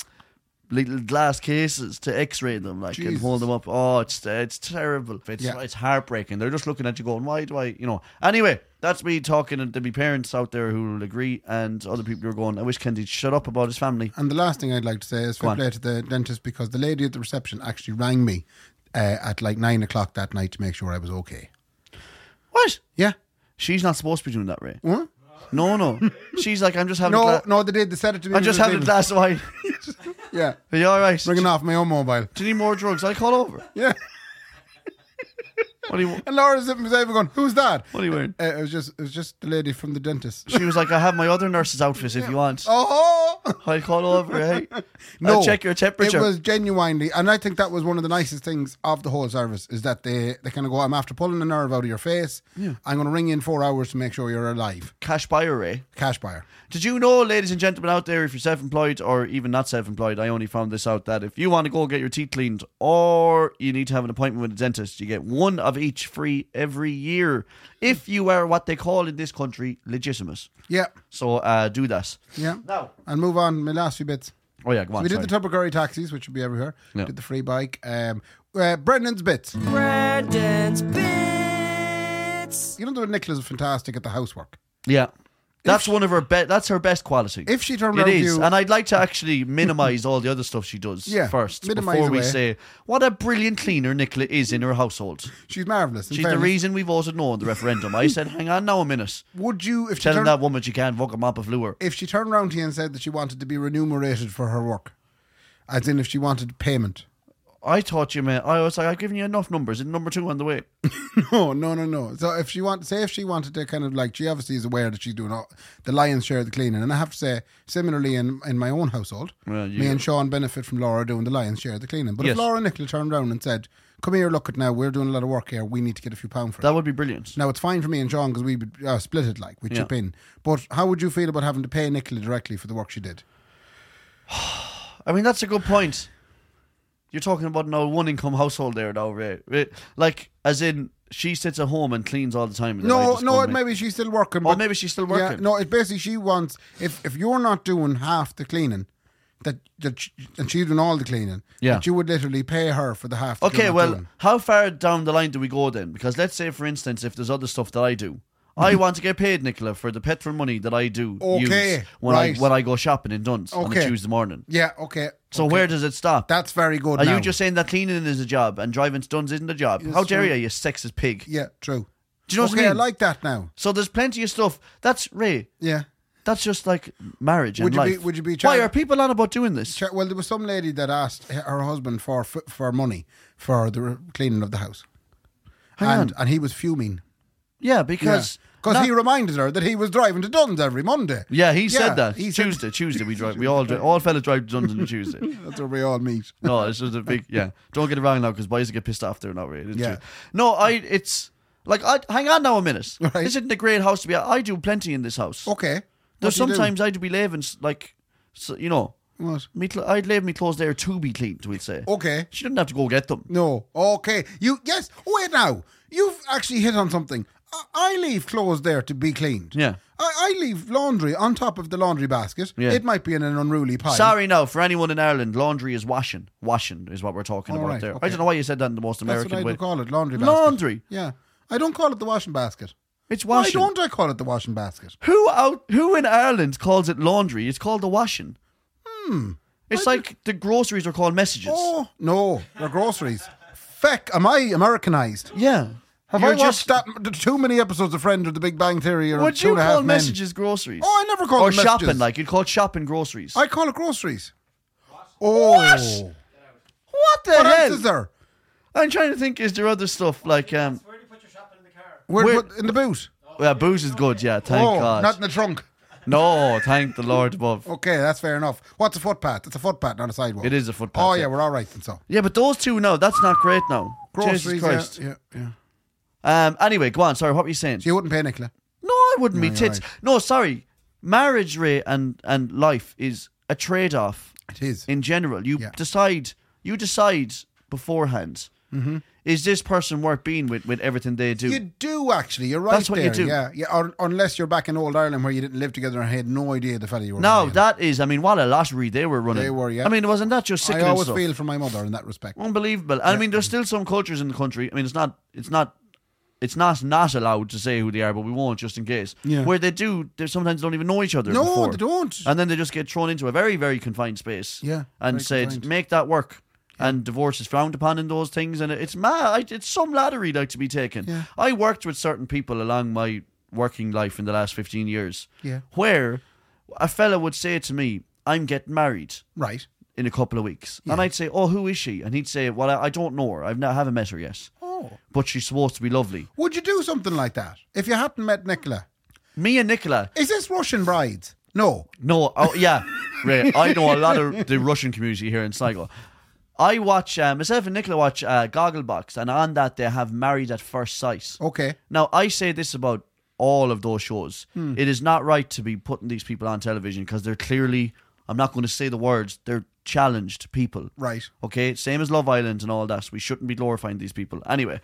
cases to x-ray them, like, and hold them up. Oh, it's terrible. It's heartbreaking. They're just looking at you going, why do I, Anyway, that's me talking, and there'll be parents out there who will agree, and other people who are going, I wish Kenty'd shut up about his family. And the last thing I'd like to say is fair play to the dentist, because the lady at the reception actually rang me at like 9 o'clock that night to make sure I was okay. What? Yeah. She's not supposed to be doing that, Ray. What? No. She's like, I'm just having No, they did. They said it to me. I'm just having a glass of wine. Yeah. Are you alright? Ringing off my own mobile. Do you need more drugs? I'll call over. Yeah. What are you? And Laura's sitting beside me going, who's that? What are you wearing? It was just the lady from the dentist. She was like, I have my other nurse's outfit if you want. Oh! I'll call over, hey? No. I'll check your temperature. It was genuinely, and I think that was one of the nicest things of the whole service, is that they kind of go, I'm after pulling the nerve out of your face. Yeah. I'm going to ring you in 4 hours to make sure you're alive. Cash buyer, Ray. Cash buyer. Did you know, ladies and gentlemen out there, if you're self-employed or even not self-employed, I only found this out, that if you want to go get your teeth cleaned or you need to have an appointment with a dentist, you get one of each free every year if you are what they call in this country legitimate. Yeah. So do that. Yeah. Now. And move on, my last few bits. Oh yeah, go on. So we did the Tuppercurry taxis, which will be everywhere. Yeah. Did the free bike. Brendan's Bits. Brendan's Bits. You know that Nicola's fantastic at the housework. Yeah. That's one of her best. That's her best quality. If she turned around to you, and I'd like to actually minimise all the other stuff she does first before we say what a brilliant cleaner Nicola is in her household. She's marvellous. She's the reason we voted no in the referendum. I said, hang on now a minute. Would you, if telling that woman she can't fuck a mop of lure? If she turned around to you and said that she wanted to be remunerated for her work, as in if she wanted payment? I thought you meant, I was like, I've given you enough numbers. Is number 2 on the way? No. So if she wanted to kind of like, she obviously is aware that she's doing the lion's share of the cleaning. And I have to say, similarly in my own household, me and Sean benefit from Laura doing the lion's share of the cleaning. But if Laura and Nicola turned around and said, come here, look at now, we're doing a lot of work here, we need to get a few pounds for it. That would be brilliant. Now, it's fine for me and Sean because we split it, like, we chip in. But how would you feel about having to pay Nicola directly for the work she did? I mean, that's a good point. You're talking about now one income household there now, Ray. Like, as in, she sits at home and cleans all the time. And then I No, just no, go and maybe she's still working. Oh, but maybe she's still Yeah, working. no, it basically she wants if you're not doing half the cleaning, and she's doing all the cleaning, Yeah. that you would literally pay her for the half. That Okay, you're not well, doing. how far down the line do we go then? Because let's say, for instance, if there's other stuff that I do, I want to get paid, Nicola, for the petrol money that I do Okay, use when right. I go shopping in Duns on a Okay. Tuesday morning. Yeah, okay. So okay. where does it stop? That's very good. Are now. you just saying that cleaning is a job and driving to Duns isn't a job? Yes, How dare true. you sexist pig? Yeah, true. Do you know okay, what I mean? like that now. So there's plenty of stuff. That's Ray. Yeah. That's just like marriage and Would you be- life. would you be Why trying- are people on about doing this? Well, there was some lady that asked her husband for money for the cleaning of the house, and he was fuming. Yeah, because Because he reminded her that he was driving to Duns every Monday. Yeah, he said that. he said- Tuesday we drive. We all fellas drive to Duns on a Tuesday. That's where we all meet. No, it's just a big Don't get it wrong now, because boys get pissed off there. Not really. It's Yeah. true. No, it's like hang on now a minute. Right. This isn't a great house to be at. I do plenty in this house. Okay. There's What do you do? sometimes I'd be leaving like, so, you know, What? I'd leave me clothes there to be cleaned. We'd say. Okay. She didn't have to go get them. No. Okay. Yes. Oh, wait now. You've actually hit on something. I leave clothes there to be cleaned. Yeah. I leave laundry on top of the laundry basket. Yeah. It might be in an unruly pile. Sorry now, for anyone in Ireland, laundry is washing. Washing is what we're talking All about right, there. okay. I don't know why you said that in the most That's American what I way. would call it, laundry basket. Laundry. Yeah. I don't call it the washing basket. It's Why washing. don't I call it the washing basket? Who in Ireland calls it laundry? It's called the washing. It's like the groceries are called messages. Oh, no. They're groceries. Feck, am I Americanized? Yeah. Have I watched too many episodes of Friends or The Big Bang Theory or Would Two you and a Half call Men? messages groceries? Oh, I never call or them shopping, messages. like you'd call shopping groceries. I call it groceries. Oh. What the What hell? else is there? I'm trying to think. Is there other stuff like Where do you put your shopping in the car? Where put in the boot? Yeah, booze is good. Yeah, thank God. Not in the trunk. No, thank the Lord above. Okay, that's fair enough. What's a footpath? It's a footpath, not a sidewalk. It is a footpath, Oh, yeah. yeah, we're all right then, so. Yeah, but those two, no, that's not great now. Jesus Groceries, Christ. yeah. Anyway, go on. Sorry, what were you saying? So you wouldn't pay Nicola? No, I wouldn't be you're tits. right. No, sorry. Marriage, Ray, and life is a trade-off. It is. In general, you Yeah. decide beforehand. Mm-hmm. Is this person worth being with everything they do? You do, actually. You're right That's what you there. do. Yeah. Unless you're back in old Ireland where you didn't live together and had no idea the fella you were No, marrying. that is, I mean, what a lottery they were running. They were, yeah. I mean, wasn't that just I sickening always stuff? feel for my mother in that respect. Unbelievable. And I mean, there's still some cultures in the country. I mean, it's not allowed to say who they are, but we won't just in case. Yeah. Where they sometimes don't even know each other. No, before. they don't. And then they just get thrown into a very, very confined space. Yeah, And very said, confined. make that work. And divorce is frowned upon in those things, and it's mad. It's some laddery like to be taken. Yeah. I worked with certain people along my working life in the last 15 years. Yeah. Where a fella would say to me, "I'm getting married Right. in a couple of weeks," and I'd say, "Oh, who is she?" And he'd say, "Well, I don't know her. I haven't met her yet, Oh. but she's supposed to be lovely." Would you do something like that if you hadn't met Nicola? Me and Nicola. Is this Russian brides? No. No, oh yeah, Ray. I know a lot of the Russian community here in Sligo. I watch myself and Nicola watch Gogglebox, and on that they have Married at First Sight. Okay. Now I say this about all of those shows: it is not right to be putting these people on television because they're clearly, I'm not going to say the words, they're challenged people. Right. Okay, same as Love Island and all that. We shouldn't be glorifying these people. Anyway,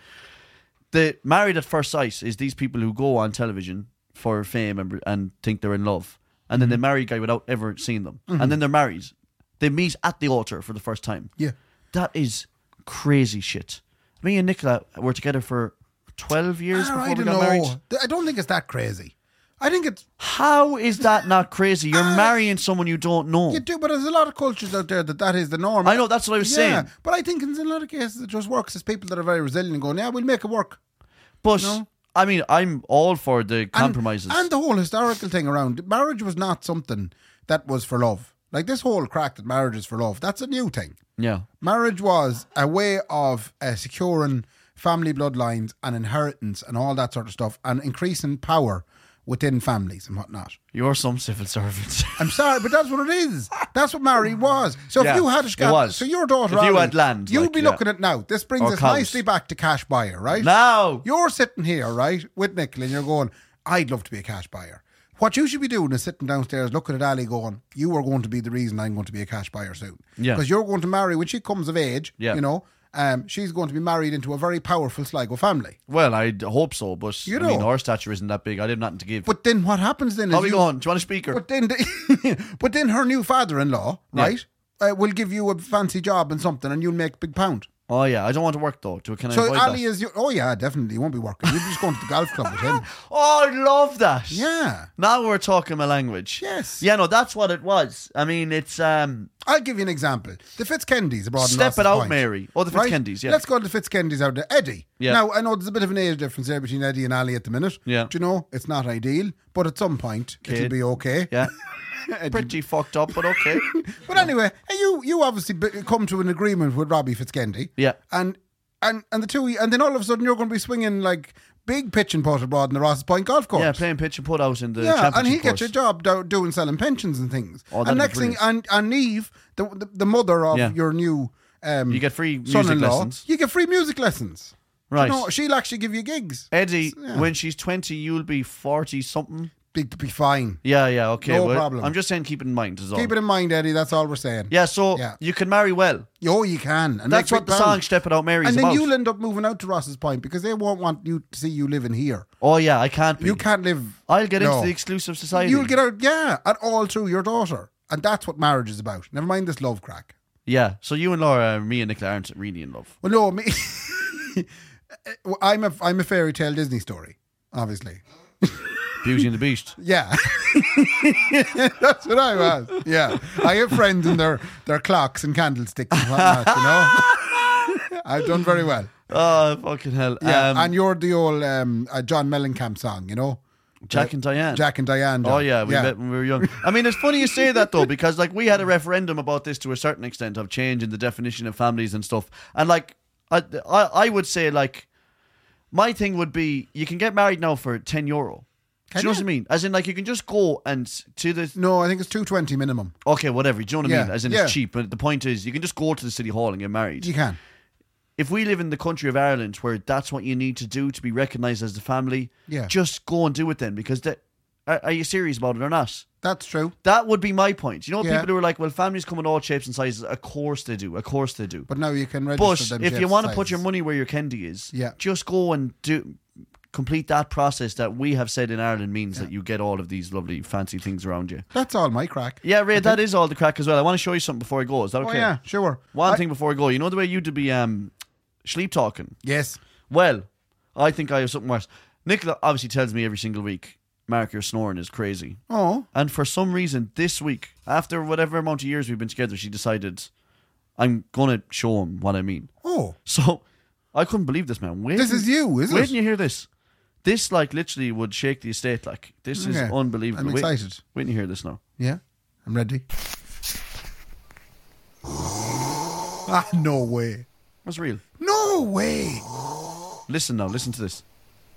the Married at First Sight is these people who go on television for fame and think they're in love, and then they marry a guy without ever seeing them, and then they're married. They meet at the altar for the first time. Yeah. That is crazy shit. Me and Nicola were together for 12 years before I we don't got know. married. I don't think it's that crazy. I think it's How is that not crazy? You're marrying someone you don't know. you do, but there's a lot of cultures out there that is the norm. I know, that's what I was saying. But I think in a lot of cases it just works. It's people that are very resilient and going, yeah, we'll make it work. But, No. I mean, I'm all for the compromises. And the whole historical thing around marriage was not something that was for love. Like this whole crack that marriage is for love, that's a new thing. yeah. Marriage was a way of securing family bloodlines and inheritance and all that sort of stuff and increasing power within families and whatnot. You're some civil servant. I'm sorry, but that's what it is. That's what marriage was. So Yeah, if you had it was. so your daughter, If you Alan, had land, you'd like, be yeah. looking at now. This brings Or us cows. nicely back to cash buyer, right? Now. You're sitting here, right, with Nicola, and you're going, I'd love to be a cash buyer. What you should be doing is sitting downstairs looking at Ali going, you are going to be the reason I'm going to be a cash buyer soon. Yeah. Because you're going to marry when she comes of age, Yeah. you know, she's going to be married into a very powerful Sligo family. Well, I'd hope so, but You I mean, know. our stature isn't that big. I have nothing to give. But then what happens then How is we going? Do you want a speaker? But then, but then her new father-in-law, right, will give you a fancy job and something, and you'll make big pound. Oh yeah, I don't want to work though. Can I So avoid Ali that? is, oh yeah, definitely, you won't be working. You'll be just going to the golf club with him. Oh, I love that. Yeah. Now we're talking my language. Yes. Yeah, no, that's what it was. I mean, it's I'll give you an example. The Fitzkendys abroad in Step Ross's it out, Point. Mary. Oh, the Right? Fitzkendys, yeah. Let's go to the Fitzkendys out there. Eddie. Yeah. Now, I know there's a bit of an age difference there between Eddie and Ali at the minute. Yeah. Do you know? It's not ideal, but at some point, it'll Kid. be okay. Yeah. Eddie- Pretty fucked up, but okay. But anyway, you obviously come to an agreement with Robbie Fitzkendy. Yeah. And the two, and then all of a sudden you're going to be swinging like big pitch and putt abroad in the Ross's Point golf course. Yeah, playing pitch and put out in the Yeah, championship and he course. gets a job doing selling pensions and things. Oh, and that'd be next thing, and Neve, the mother of Yeah. your new You get free music son-in-law, lessons. you get free music lessons. Right. You know, she'll actually give you gigs. Eddie, Yeah. when she's 20, you'll be 40 something. Be fine. Yeah, okay. No well, problem. I'm just saying keep it in mind. Is all. Keep it in mind, Eddie. That's all we're saying. Yeah, so Yeah. you can marry well. Oh, you can. And That's make what the big song pound. Step It Out Mary is And then about. you'll end up moving out to Ross's Point because they won't want you to see you living here. Oh, yeah, I can't be. You can't live. I'll get No. into the exclusive society. You'll get out, yeah, and all through your daughter. And that's what marriage is about. Never mind this love crack. Yeah, so you and Laura, me and Nicola aren't really in love. Well, no, me. I'm a fairy tale Disney story, obviously. Beauty and the Beast. Yeah, that's what I was. Yeah, I have friends in their clocks and candlesticks and whatnot. You know, I've done very well. Oh, fucking hell. Yeah, and you're the old John Mellencamp song, you know. Jack and Diane. Jack and Diane. Oh yeah, we met when we were young. I mean, it's funny you say that though, because like we had a referendum about this to a certain extent of changing the definition of families and stuff. And like, I would say like, my thing would be you can get married now for €10. Do you know what I mean? As in, like, you can just go and to the No, I think it's $220 minimum. okay, whatever. Do you know what I mean? Yeah, As in, yeah. it's cheap. But the point is, you can just go to the city hall and get married. You can. If we live in the country of Ireland, where that's what you need to do to be recognised as the family, Yeah. just go and do it then. Because are you serious about it or not? That's true. That would be my point. You know, Yeah. people who are like, well, families come in all shapes and sizes. Of course they do. Of course they do. But now you can register But them. if shapes you want to and put your sizes. money where your candy is, Yeah. just go and complete that process that we have said in Ireland means that you get all of these lovely fancy things around you. That's all my crack. Yeah, Ray, that is all the crack as well. I want to show you something before I go. Is that okay? Oh yeah, sure. One thing before I go. You know the way you to be sleep talking? Yes. Well, I think I have something worse. Nicola obviously tells me every single week, Mark, your snoring is crazy. Oh. And for some reason, this week, after whatever amount of years we've been together, she decided, I'm going to show him what I mean. Oh. So, I couldn't believe this, man. This is you, is Wait it? till you hear this. This, like, literally would shake the estate. Like, this is Okay. unbelievable. I'm Wait- excited. Wait till you hear this now. Yeah. I'm ready. No way. That's real. No way. Listen now. Listen to this.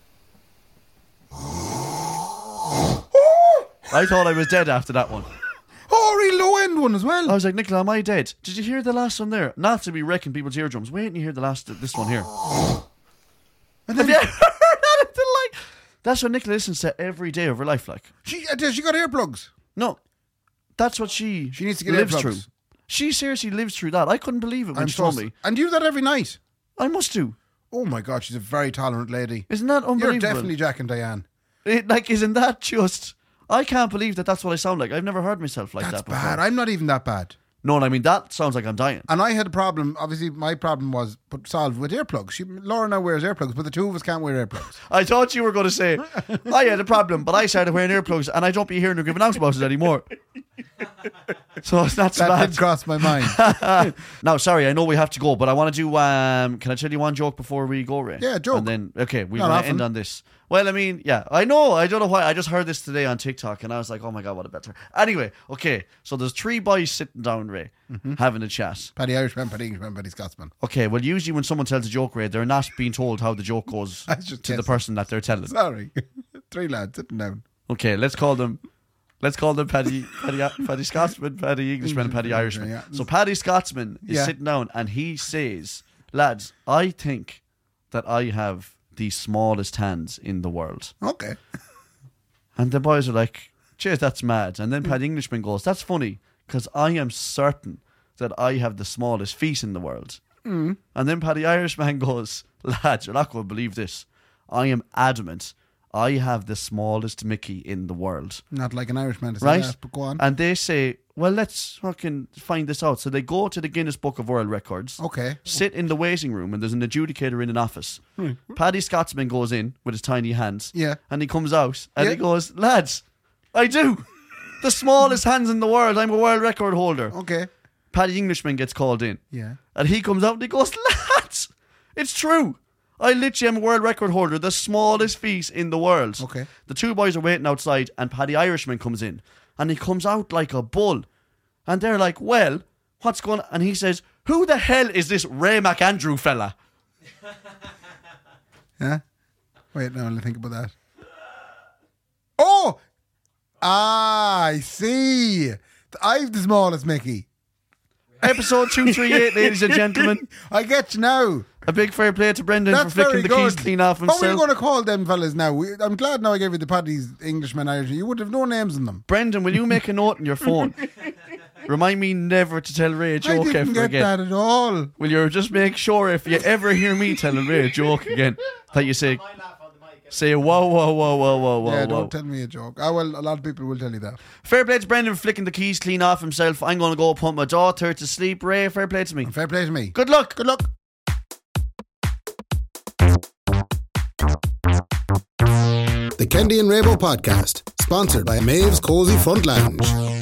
I thought I was dead after that one. Oh, real low end one as well. I was like, Nicola, am I dead? Did you hear the last one there? Not to be wrecking people's eardrums. Wait and you hear this one here. And Have then you heard that? Like, that's what Nicola listens to every day of her life. Like, she got earplugs. no, that's what she She needs to get lives earplugs. through. She seriously lives through that. I couldn't believe it when she told me. And you do that every night. I must do. Oh my God, she's a very tolerant lady. Isn't that unbelievable? You're definitely Jack and Diane. Isn't that just? I can't believe that that's what I sound like. I've never heard myself like That's that before. bad. I'm not even that bad. No, I mean that sounds like I'm dying. And I had a problem. Obviously, my problem was solved with earplugs. Laura now wears earplugs, but the two of us can't wear earplugs. I thought you were going to say I had a problem, but I started wearing earplugs, and I don't be hearing her giving out about it anymore. So it's not so That bad. did cross my mind. Now, sorry, I know we have to go, but I want to do. Can I tell you one joke before we go, Ray? Yeah, joke. And then we're Not going to often. end on this. Well, I mean, yeah, I know. I don't know why. I just heard this today on TikTok, and I was like, oh my God, what a better. Anyway, okay, so there's 3 boys sitting down, Ray, Mm-hmm. having a chat. Paddy Irishman, Paddy Englishman, Paddy Scotsman. Okay, well, usually when someone tells a joke, Ray, they're not being told how the joke goes I was just to the guessing. person that they're telling. Sorry. 3 lads sitting down. Okay, let's call them Paddy Scotsman, Paddy Englishman, and Paddy Irishman. Yeah. So Paddy Scotsman is Yeah. sitting down and he says, lads, I think that I have the smallest hands in the world. Okay. And the boys are like, cheers, that's mad. And then Paddy Englishman goes, that's funny, because I am certain that I have the smallest feet in the world. And then Paddy Irishman goes, lads, you're not going to believe this. I am adamant. I have the smallest Mickey in the world. Not like an Irishman to say Right? that, but go on. And they say, well, let's fucking find this out. So they go to the Guinness Book of World Records. Okay. Sit in the waiting room, and there's an adjudicator in an office. Paddy Scotsman goes in with his tiny hands. Yeah. And he comes out and Yeah. he goes, lads, I do. The smallest hands in the world. I'm a world record holder. Okay. Paddy Englishman gets called in. Yeah. And he comes out and he goes, lads, it's true. I literally am a world record holder, the smallest feet in the world. Okay. The two boys are waiting outside and Paddy Irishman comes in. And he comes out like a bull. And they're like, well, what's going on? And he says, who the hell is this Ray McAndrew fella? Yeah. Wait, no, let me think about that. Oh! I see. I've the smallest Mickey. Episode 238, ladies and gentlemen. I get you now. A big fair play to Brendan That's for flicking very the keys good. clean off What were you himself. going to call them fellas now? I'm glad now I gave you the Paddy's Englishman, Irish. You would have no names in them. Brendan, will you make a note on your phone? Remind me never to tell Ray a I joke didn't ever get again. that at all. Will you just make sure if you ever hear me telling Ray a joke again, that you say, My laugh on the mic. say whoa, whoa, whoa, whoa, whoa, whoa, Yeah, whoa. don't tell me a joke. Ah, well, a lot of people will tell you that. Fair play to Brendan for flicking the keys clean off himself. I'm going to go put my daughter to sleep. Ray, fair play to me. Fair play to me. Good luck. Good luck. The Kendi and Rabo Podcast, sponsored by Maeve's Cozy Front Lounge.